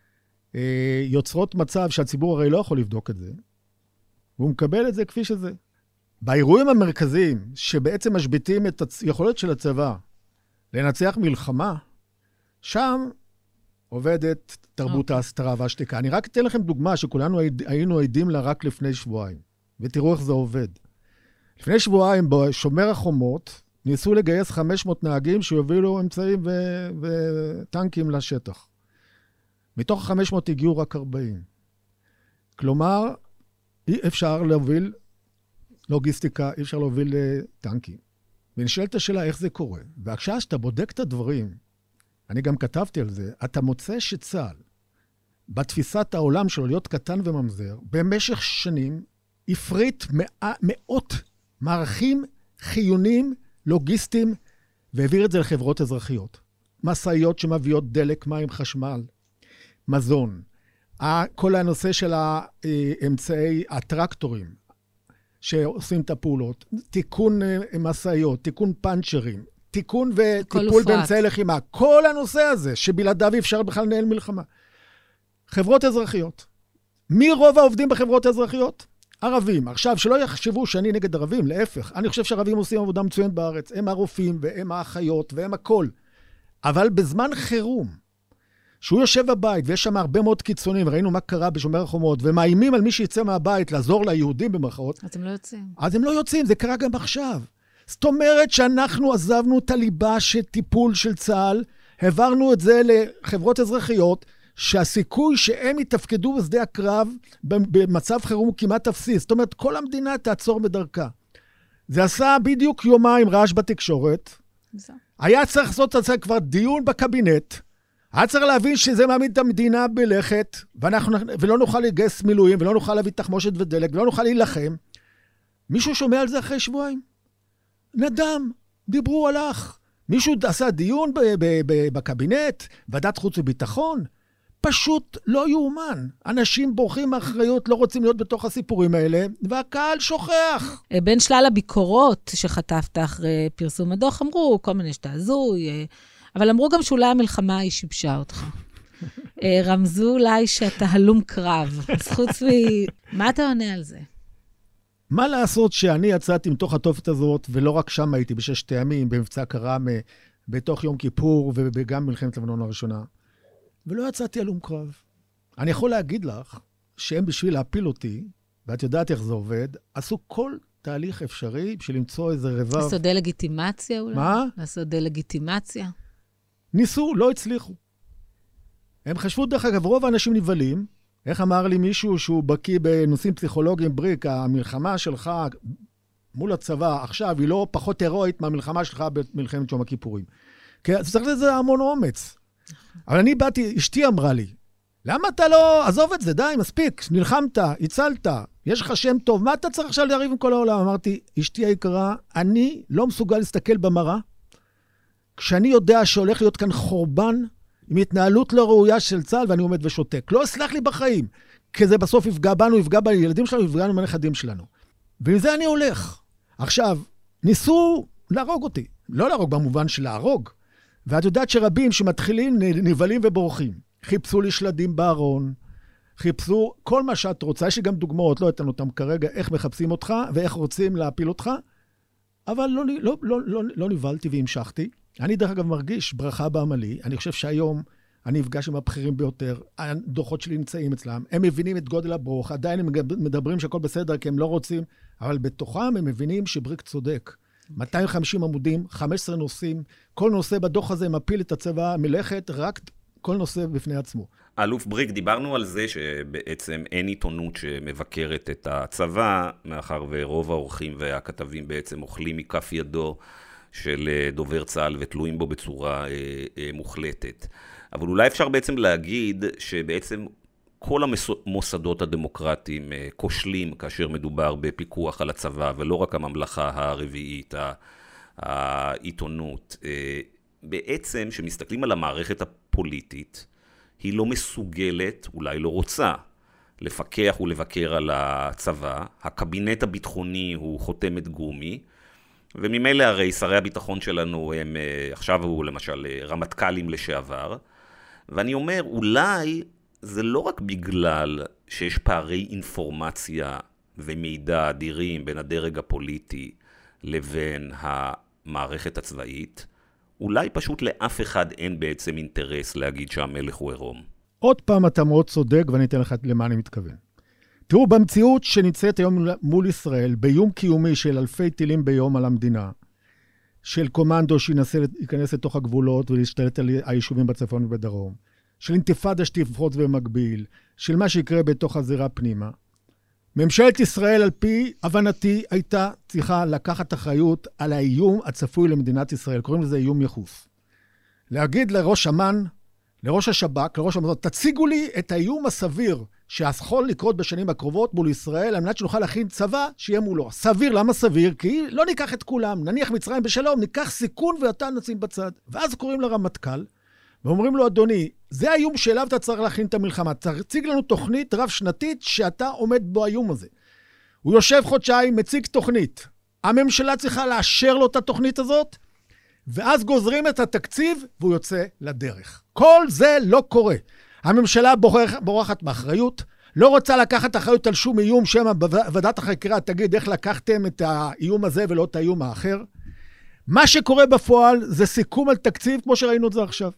יוצרות מצב שהציבור הרי לא יכול לבדוק את זה, והוא מקבל את זה כפי שזה. באירועים המרכזיים שבעצם משביטים את היכולת של הצבא לנצח מלחמה, שם עובדת תרבות ההסתרה והשתיקה. אני רק אתן לכם דוגמה שכולנו היינו עדים לה רק לפני שבועיים, ותראו איך זה עובד. לפני שבועיים בשומר החומות ניסו לגייס 500 נהגים שיובילו אמצעים וטנקים לשטח. מתוך 500 הגיעו רק 40. כלומר, אי אפשר להוביל לוגיסטיקה, אי אפשר להוביל טנקים. ונשאלת השאלה איך זה קורה. ועכשיו שאתה בודק את הדברים, אני גם כתבתי על זה, אתה מוצא שצה"ל, בתפיסת העולם שלו להיות קטן וממזר, במשך שנים הפריט מאות מערכים חיוניים, לוגיסטיים, והעביר את זה לחברות אזרחיות. מסעיות שמביאות דלק, מים, חשמל, מזון. כל הנושא של האמצעי הטרקטורים שעושים את הפעולות, תיקון מסעיות, תיקון פנצ'רים, תיקון וטיפול באמצעי לחימה. כל הנושא הזה שבלעדיו אפשר בכלל לנהל מלחמה. חברות אזרחיות. מי רוב העובדים בחברות האזרחיות? ערבים. עכשיו, שלא יחשבו שאני נגד ערבים, להפך. אני חושב שערבים עושים עבודה מצוינת בארץ. הם הרופאים והם האחיות והם הכל. אבל בזמן חירום, שהוא יושב בבית ויש שם הרבה מאוד קיצונים, ראינו מה קרה בשומר החומות, ומאיימים על מי שיצא מהבית לעזור ליהודים במרכאות. אז הם לא יוצאים. אז הם לא יוצאים, זה קרה גם עכשיו. זאת אומרת שאנחנו עזבנו את הליבה של טיפול של צה"ל, העברנו את זה לחברות אזרחיות, שהסיכוי שהם יתפקדו בשדה הקרב במצב חירום הוא כמעט אפסי. זאת אומרת, כל המדינה תעצור בדרכה. זה עשה בדיוק יומיים רעש בתקשורת. היה צריך לעשות על זה כבר דיון בקבינט. היה צריך להבין שזה מעמיד את המדינה בלכת, ולא נוכל לגייס מילואים, ולא נוכל להביא תחמושת ודלק, ולא נוכל להילחם. מישהו שומע על זה אחרי שבועיים? נדם, דיברו הלך. מישהו עשה דיון בקבינט, ועדת חוץ וביטחון? פשוט לא יאומן. אנשים בורחים מאחריות, לא רוצים להיות בתוך הסיפורים האלה, והקהל שוכח. בין שלל הביקורות שחטפת אחרי פרסום הדוח, אמרו כל מיני שאתה הזוי, אבל אמרו גם שאולי המלחמה היא שיבשה אותך. רמזו אולי שאתה הלום קרב. אז חוץ מה אתה עונה על זה? מה לעשות שאני יצאתי מתוך התופת הזאת, ולא רק שם הייתי בששת הימים, במבצע קרם, בתוך יום כיפור, וגם מלחמת לבנון הראשונה. ולא יצאתי הלום קרב. אני יכול להגיד לך, שהם בשביל להפיל אותי, ואת יודעת איך זה עובד, עשו כל תהליך אפשרי בשביל למצוא איזה רבב. לעשות דה-לגיטימציה אולי? מה? לעשות דה-לגיטימציה? ניסו, לא הצליחו. הם חשבו, דרך אגב, רוב האנשים נבלים. איך אמר לי מישהו שהוא בקיא בנושאים פסיכולוגיים, בריק, המלחמה שלך מול הצבא עכשיו היא לא פחות הירואית מהמלחמה שלך במלחמת יום הכיפורים. כי צריך לזה המון אומץ. אבל אני באתי, אשתי אמרה לי, למה אתה לא, עזוב את זה, די, מספיק, נלחמת, הצלת, יש לך שם טוב, מה אתה צריך עכשיו להריב עם כל העולם? אמרתי, אשתי היקרה, אני לא מסוגל להסתכל במראה, כשאני יודע שהולך להיות כאן חורבן, עם התנהלות לא ראויה של צה"ל, ואני עומד ושותק. לא אסלח לי בחיים, כי זה בסוף יפגע בנו, יפגע בילדים שלנו, יפגע בנכדים שלנו. ומזה אני הולך. עכשיו, ניסו להרוג אותי. לא להרוג במובן של להרוג. ואת יודעת שרבים שמתחילים נבלים ובורחים. חיפשו לי שלדים בארון, חיפשו כל מה שאת רוצה. יש לי גם דוגמאות, לא אתן אותם כרגע, איך מחפשים אותך ואיך רוצים להפיל אותך. אבל לא נבלתי והמשכתי. אני דרך אגב מרגיש ברכה בעמלי. אני חושב שהיום אני אפגש עם הבכירים ביותר. הדוחות שלי נמצאים אצלם. הם מבינים את גודל הברוך. עדיין הם מדברים שהכל בסדר כי הם לא רוצים. אבל בתוכם הם מבינים שבריק צודק. 250 עמודים, 15 נושאים. כל נושא בדוח הזה מפיל את הצבא מלאכת, רק כל נושא בפני עצמו. אלוף בריק, דיברנו על זה שבעצם אין עיתונות שמבקרת את הצבא, מאחר ורוב האורחים והכתבים בעצם אוכלים מכף ידו של דובר צה"ל ותלויים בו בצורה מוחלטת. אבל אולי אפשר בעצם להגיד שבעצם כל המוסדות הדמוקרטיים כושלים כאשר מדובר בפיקוח על הצבא, ולא רק הממלכה הרביעית, העיתונות. בעצם שמסתכלים על המערכת הפוליטית, היא לא מסוגלת, אולי לא רוצה, לפקח ולבקר על הצבא. הקבינט הביטחוני הוא חותמת גומי, וממילא הרי שרי הביטחון שלנו הם עכשיו הוא למשל רמטכ"לים לשעבר, ואני אומר אולי זה לא רק בגלל שיש פערי אינפורמציה ומידע אדירים בין הדרג הפוליטי לבין המערכת הצבאית, אולי פשוט לאף אחד אין בעצם אינטרס להגיד שהמלך הוא עירום. עוד פעם אתה מאוד צודק ואני אתן לך למה אני מתכוון. תראו, במציאות שנמצאת היום מול ישראל, באיום קיומי של אלפי טילים ביום על המדינה, של קומנדו שינסה להיכנס לתוך הגבולות ולהשתלט על היישובים בצפון ובדרום, של אינתיפאדה שתפרוץ במקביל, של מה שיקרה בתוך הזירה פנימה, ממשלת ישראל על פי הבנתי הייתה צריכה לקחת אחריות על האיום הצפוי למדינת ישראל, קוראים לזה איום יחוס. להגיד לראש אמ"ן, לראש השב"כ, לראש המוסד, תציגו לי את האיום הסביר שיכול לקרות בשנים הקרובות מול ישראל, על מנת שנוכל להכין צבא שיהיה מולו. סביר, למה סביר? כי לא ניקח את כולם, נניח מצרים בשלום, ניקח סיכון ואתה נשים בצד. ואז קוראים לרמטכ"ל, ואומרים לו, אדוני, זה האיום שאליו אתה צריך להכין את המלחמה. תציג לנו תוכנית רב שנתית שאתה עומד בו האיום הזה. הוא יושב חודשיים, מציג תוכנית. הממשלה צריכה לאשר לו את התוכנית הזאת, ואז גוזרים את התקציב והוא יוצא לדרך. כל זה לא קורה. הממשלה בורחת מאחריות, לא רוצה לקחת אחריות על שום איום, שמה בוועדת החקירה תגיד איך לקחתם את האיום הזה ולא את האיום האחר. מה שקורה בפועל זה סיכום על תקציב כמו שראינו את זה עכשיו.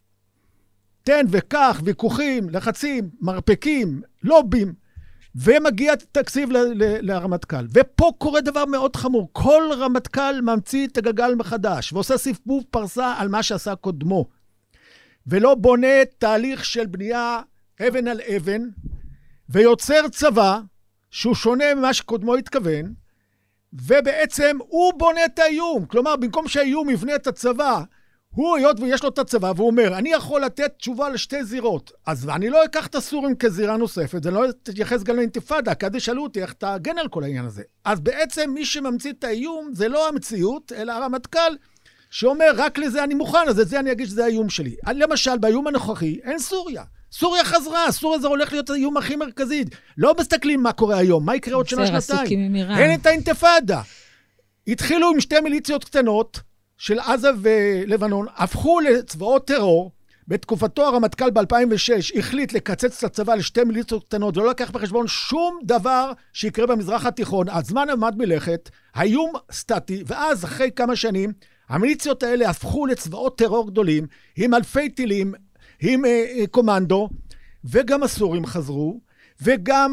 תן וכך, ויכוחים, לחצים, מרפקים, לובים, ומגיע תקציב לרמטכ"ל. ופה קורה דבר מאוד חמור. כל רמטכ"ל ממציא את הגלגל מחדש, ועושה סיבוב פרסה על מה שעשה קודמו. ולא בונה תהליך של בנייה אבן על אבן, ויוצר צבא שהוא שונה ממה שקודמו התכוון, ובעצם הוא בונה את האיום. כלומר, במקום שהאיום יבנה את הצבא, הוא, היות ויש לו את הצבא, והוא אומר, אני יכול לתת תשובה לשתי זירות, אז אני לא אקח את הסורים כזירה נוספת, זה לא תתייחס גם לאינתיפאדה, כי אז ישאלו אותי איך אתה הגן על כל העניין הזה. אז בעצם מי שממציא את האיום, זה לא המציאות, אלא הרמטכ"ל, שאומר, רק לזה אני מוכן, אז את זה אני אגיד שזה האיום שלי. למשל, באיום הנוכחי, אין סוריה. סוריה חזרה, סוריה זה הולך להיות האיום הכי מרכזי. לא מסתכלים מה קורה היום, מה יקרה עוד שנה, שנתיים. אין את האינתיפאדה. התחילו עם שתי מיליציות קטנות, של עזה ולבנון, הפכו לצבאות טרור. בתקופתו הרמטכ"ל ב-2006 החליט לקצץ את הצבא לשתי מיליציות קטנות, ולא לקח בחשבון שום דבר שיקרה במזרח התיכון. הזמן עמד מלכת, האיום סטטי, ואז אחרי כמה שנים, המיליציות האלה הפכו לצבאות טרור גדולים, עם אלפי טילים, עם קומנדו, וגם הסורים חזרו, וגם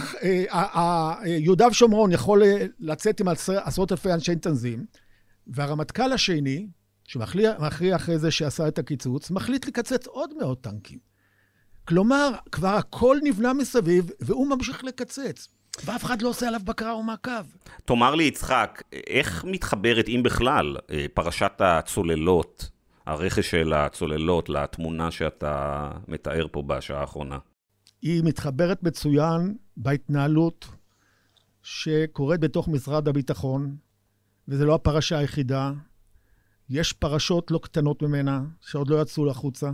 יהודה ושומרון יכול לצאת עם עשרות אלפי אנשי תנזים, והרמטכ"ל השני, שמכריע אחרי זה שעשה את הקיצוץ, מחליט לקצץ עוד מאות טנקים. כלומר, כבר הכל נבנה מסביב, והוא ממשיך לקצץ. ואף אחד לא עושה עליו בקרה או מעקב. תאמר לי, יצחק, איך מתחברת, אם בכלל, פרשת הצוללות, הרכש של הצוללות, לתמונה שאתה מתאר פה בשעה האחרונה? היא מתחברת מצוין בהתנהלות שקורית בתוך משרד הביטחון, וזה לא הפרשה היחידה. יש פרשות לא קטנות ממנה, שעוד לא יצאו לחוצה,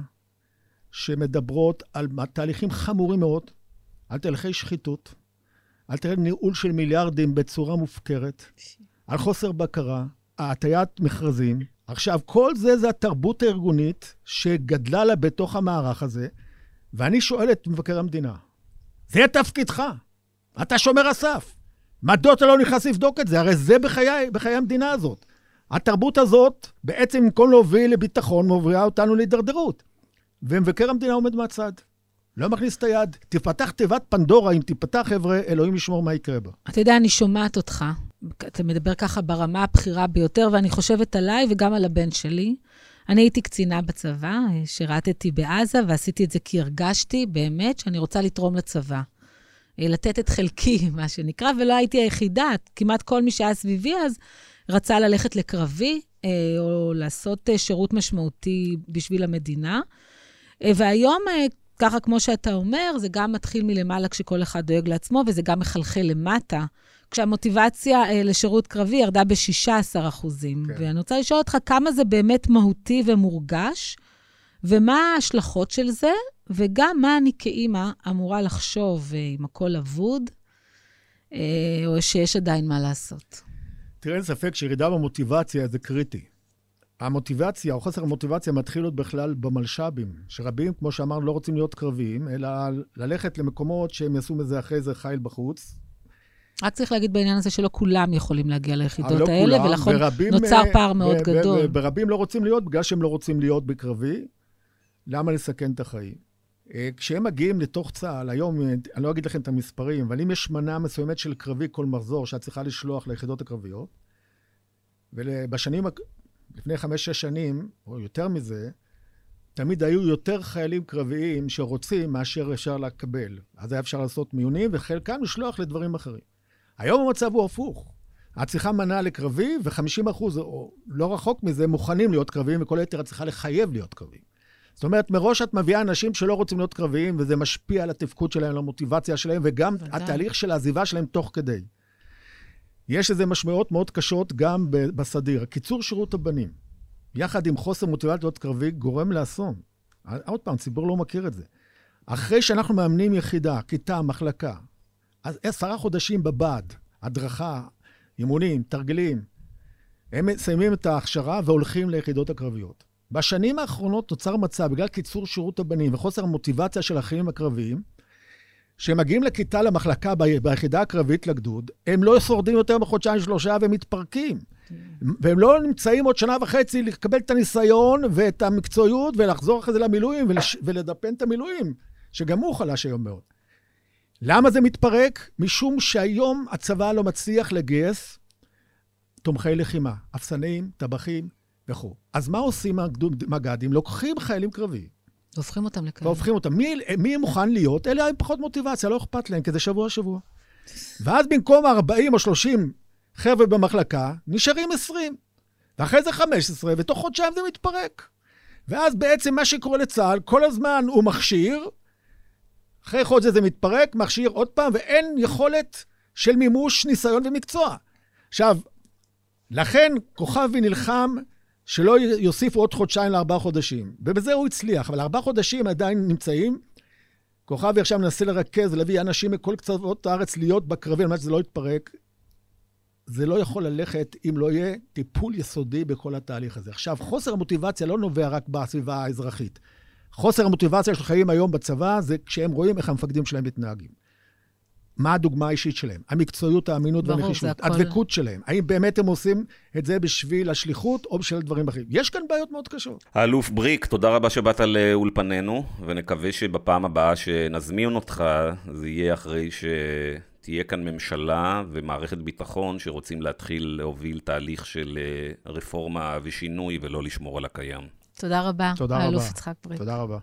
שמדברות על תהליכים חמורים מאוד, על תהליכי שחיתות, על תהליך ניהול של מיליארדים בצורה מופקרת, על חוסר בקרה, הטיית מכרזים. עכשיו, כל זה זה התרבות הארגונית שגדלה לה בתוך המערך הזה, ואני שואל את מבקר המדינה, זה תפקידך, אתה שומר הסף. מדוע אתה לא נכנס לבדוק את זה? הרי זה בחיי המדינה הזאת. התרבות הזאת, בעצם במקום להוביל לביטחון, מובילה אותנו להידרדרות. ומבקר המדינה עומד מהצד. לא מכניס את היד. תפתח תיבת פנדורה, אם תפתח, חבר'ה, אלוהים ישמור מה יקרה בה. אתה יודע, אני שומעת אותך. אתה מדבר ככה ברמה הבחירה ביותר, ואני חושבת עליי וגם על הבן שלי. אני הייתי קצינה בצבא, שירתתי בעזה, ועשיתי את זה כי הרגשתי באמת שאני רוצה לתרום לצבא. לתת את חלקי, מה שנקרא, ולא הייתי היחידה. כמעט כל מי שהיה סביבי אז רצה ללכת לקרבי, או לעשות שירות משמעותי בשביל המדינה. והיום, ככה כמו שאתה אומר, זה גם מתחיל מלמעלה כשכל אחד דואג לעצמו, וזה גם מחלחל למטה, כשהמוטיבציה לשירות קרבי ירדה ב-16%. כן. ואני רוצה לשאול אותך כמה זה באמת מהותי ומורגש, ומה ההשלכות של זה, וגם מה אני כאימא אמורה לחשוב עם הכל אבוד, או שיש עדיין מה לעשות. תראה, אין ספק שירידה במוטיבציה זה קריטי. המוטיבציה, או חוסר המוטיבציה, מתחילות בכלל במלשבים, שרבים, כמו שאמרנו, לא רוצים להיות קרביים, אלא ללכת למקומות שהם יעשו מזה אחרי זה חיל בחוץ. רק צריך להגיד בעניין הזה שלא כולם יכולים להגיע ליחידות האלה, ולכן נוצר פער מאוד גדול. ברבים לא רוצים להיות, בגלל שהם לא רוצים להיות בקרבי, למה לסכן את החיים? כשהם מגיעים לתוך צה"ל, היום, אני לא אגיד לכם את המספרים, אבל אם יש מנה מסוימת של קרבי כל מחזור, שאת צריכה לשלוח ליחידות הקרביות, ובשנים, לפני 5-6 שנים, או יותר מזה, תמיד היו יותר חיילים קרביים שרוצים מאשר אפשר לקבל. אז היה אפשר לעשות מיונים, וחלקם לשלוח לדברים אחרים. היום המצב הוא הפוך. את צריכה מנה לקרבי, ו50%, או לא רחוק מזה, מוכנים להיות קרביים, וכל היתר את צריכה לחייב להיות קרביים. זאת אומרת, מראש את מביאה אנשים שלא רוצים להיות קרביים, וזה משפיע על התפקוד שלהם, על המוטיבציה שלהם, וגם התהליך של העזיבה שלהם תוך כדי. יש איזה משמעויות מאוד קשות גם בסדיר. קיצור שירות הבנים, יחד עם חוסר מוטיבציה להיות קרבי, גורם לאסון. עוד פעם, ציבור לא מכיר את זה. אחרי שאנחנו מאמנים יחידה, כיתה, מחלקה, אז 10 חודשים בבד, הדרכה, אימונים, תרגלים, הם מסיימים את ההכשרה והולכים ליחידות הקרביות. בשנים האחרונות נוצר מצב, בגלל קיצור שירות הבנים וחוסר המוטיבציה של החיילים הקרביים, שהם מגיעים לכיתה למחלקה ביחידה הקרבית לגדוד, הם לא שורדים יותר מ1-3 והם מתפרקים. והם לא נמצאים עוד 1.5 שנה לקבל את הניסיון ואת המקצועיות ולחזור אחרי זה למילואים ולדפן את המילואים, שגם הוא חלש היום מאוד. למה זה מתפרק? משום שהיום הצבא לא מצליח לגייס תומכי לחימה, אפסנים, טבחים וכו'. אז מה עושים מג"דים? לוקחים חיילים קרביים. הופכים אותם לכאלה. והופכים אותם. מי מוכן להיות? אלה עם פחות מוטיבציה, לא אכפת להם, כי זה שבוע. ואז במקום 40 או 30 חבר'ה במחלקה, נשארים 20. ואחרי זה 15, ותוך חודשיים זה מתפרק. ואז בעצם מה שקורה לצה"ל, כל הזמן הוא מכשיר, אחרי חודש זה מתפרק, מכשיר עוד פעם, ואין יכולת של מימוש ניסיון ומקצוע. עכשיו, לכן כוכבי נלחם שלא יוסיפו עוד חודשיים ל4 חודשים. ובזה הוא הצליח, אבל 4 חודשים עדיין נמצאים. כוכבי עכשיו מנסה לרכז, להביא אנשים מכל קצוות הארץ להיות בקרבי, על מנת שזה לא יתפרק. זה לא יכול ללכת אם לא יהיה טיפול יסודי בכל התהליך הזה. עכשיו, חוסר המוטיבציה לא נובע רק בסביבה האזרחית. חוסר המוטיבציה של חיים היום בצבא זה כשהם רואים איך המפקדים שלהם מתנהגים. מה הדוגמה האישית שלהם? המקצועיות, האמינות והנחישות, הדבקות שלהם. האם באמת הם עושים את זה בשביל השליחות או בשביל דברים אחרים? יש כאן בעיות מאוד קשות. האלוף בריק, תודה רבה שבאת לאולפנינו, ונקווה שבפעם הבאה שנזמין אותך, זה יהיה אחרי שתהיה כאן ממשלה ומערכת ביטחון שרוצים להתחיל להוביל תהליך של רפורמה ושינוי ולא לשמור על הקיים. תודה רבה, האלוף יצחק בריק. תודה רבה.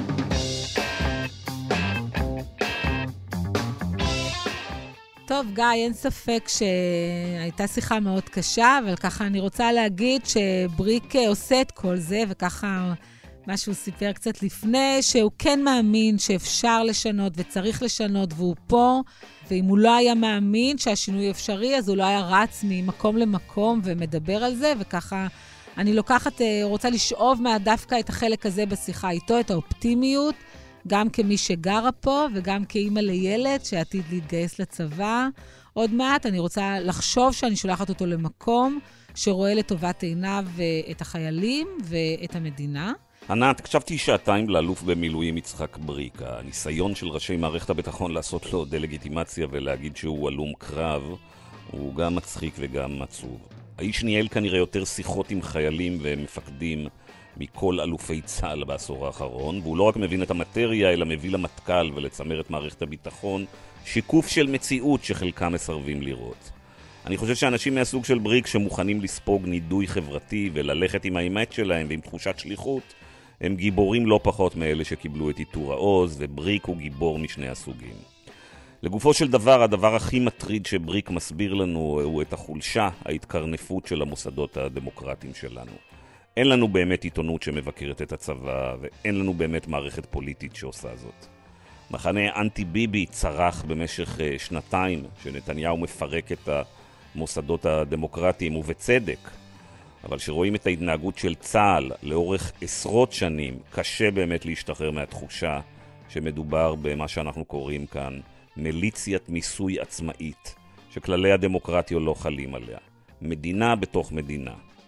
טוב, גיא, אין ספק שהייתה שיחה מאוד קשה, אבל ככה אני רוצה להגיד שבריק עושה את כל זה, וככה מה שהוא סיפר קצת לפני, שהוא כן מאמין שאפשר לשנות וצריך לשנות, והוא פה, ואם הוא לא היה מאמין שהשינוי אפשרי, אז הוא לא היה רץ ממקום למקום ומדבר על זה, וככה אני רוצה לשאוב דווקא את החלק הזה בשיחה איתו, את האופטימיות, גם כמי שגרה פה וגם כאימא לילד שעתיד להתגייס לצבא. עוד מעט אני רוצה לחשוב שאני שולחת אותו למקום שרואה לטובת עיניו את החיילים ואת המדינה. ענת, הקשבתי שעתיים לאלוף במילואים יצחק בריק. הניסיון של ראשי מערכת הביטחון לעשות לו דלגיטימציה ולהגיד שהוא הלום קרב הוא גם מצחיק וגם עצוב. האיש ניהל כנראה יותר שיחות עם חיילים ומפקדים מכל אלופי צה"ל בעשור האחרון, והוא לא רק מבין את המטריה, אלא מביא למטכ"ל ולצמרת מערכת הביטחון שיקוף של מציאות שחלקם מסרבים לראות. אני חושב שאנשים מהסוג של בריק שמוכנים לספוג נידוי חברתי וללכת עם האמת שלהם ועם תחושת שליחות, הם גיבורים לא פחות מאלה שקיבלו את עיטור העוז, ובריק הוא גיבור משני הסוגים. לגופו של דבר, הדבר הכי מטריד שבריק מסביר לנו הוא את החולשה, ההתקרנפות של המוסדות הדמוקרטיים שלנו. אין לנו באמת עיתונות שמבקרת את הצבא, ואין לנו באמת מערכת פוליטית שעושה זאת. מחנה אנטי ביבי צרח במשך שנתיים שנתניהו מפרק את המוסדות הדמוקרטיים, ובצדק. אבל שרואים את ההתנהגות של צה"ל לאורך עשרות שנים, קשה באמת להשתחרר מהתחושה שמדובר במה שאנחנו קוראים כאן מיליציית מיסוי עצמאית, שכללי הדמוקרטיה לא חלים עליה. מדינה בתוך מדינה.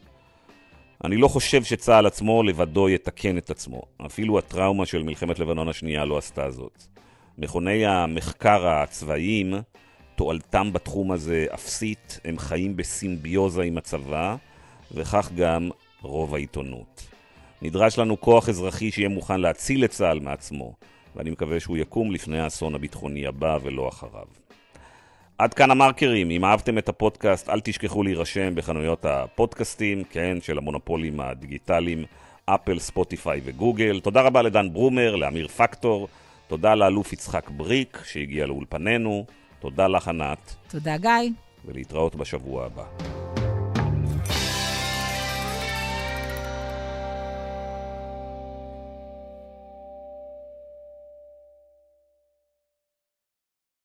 אני לא חושב שצה"ל עצמו לבדו יתקן את עצמו. אפילו הטראומה של מלחמת לבנון השנייה לא עשתה זאת. מכוני המחקר הצבאיים, תועלתם בתחום הזה אפסית, הם חיים בסימביוזה עם הצבא, וכך גם רוב העיתונות. נדרש לנו כוח אזרחי שיהיה מוכן להציל את צה"ל מעצמו, ואני מקווה שהוא יקום לפני האסון הביטחוני הבא ולא אחריו. עד כאן המרקרים. אם אהבתם את הפודקאסט, אל תשכחו להירשם בחנויות הפודקאסטים, כן, של המונופולים הדיגיטליים, אפל, ספוטיפיי וגוגל. תודה רבה לדן ברומר, לאמיר פקטור. תודה לאלוף יצחק בריק שהגיע לאולפנינו. תודה לך ענת. תודה גיא. ולהתראות בשבוע הבא.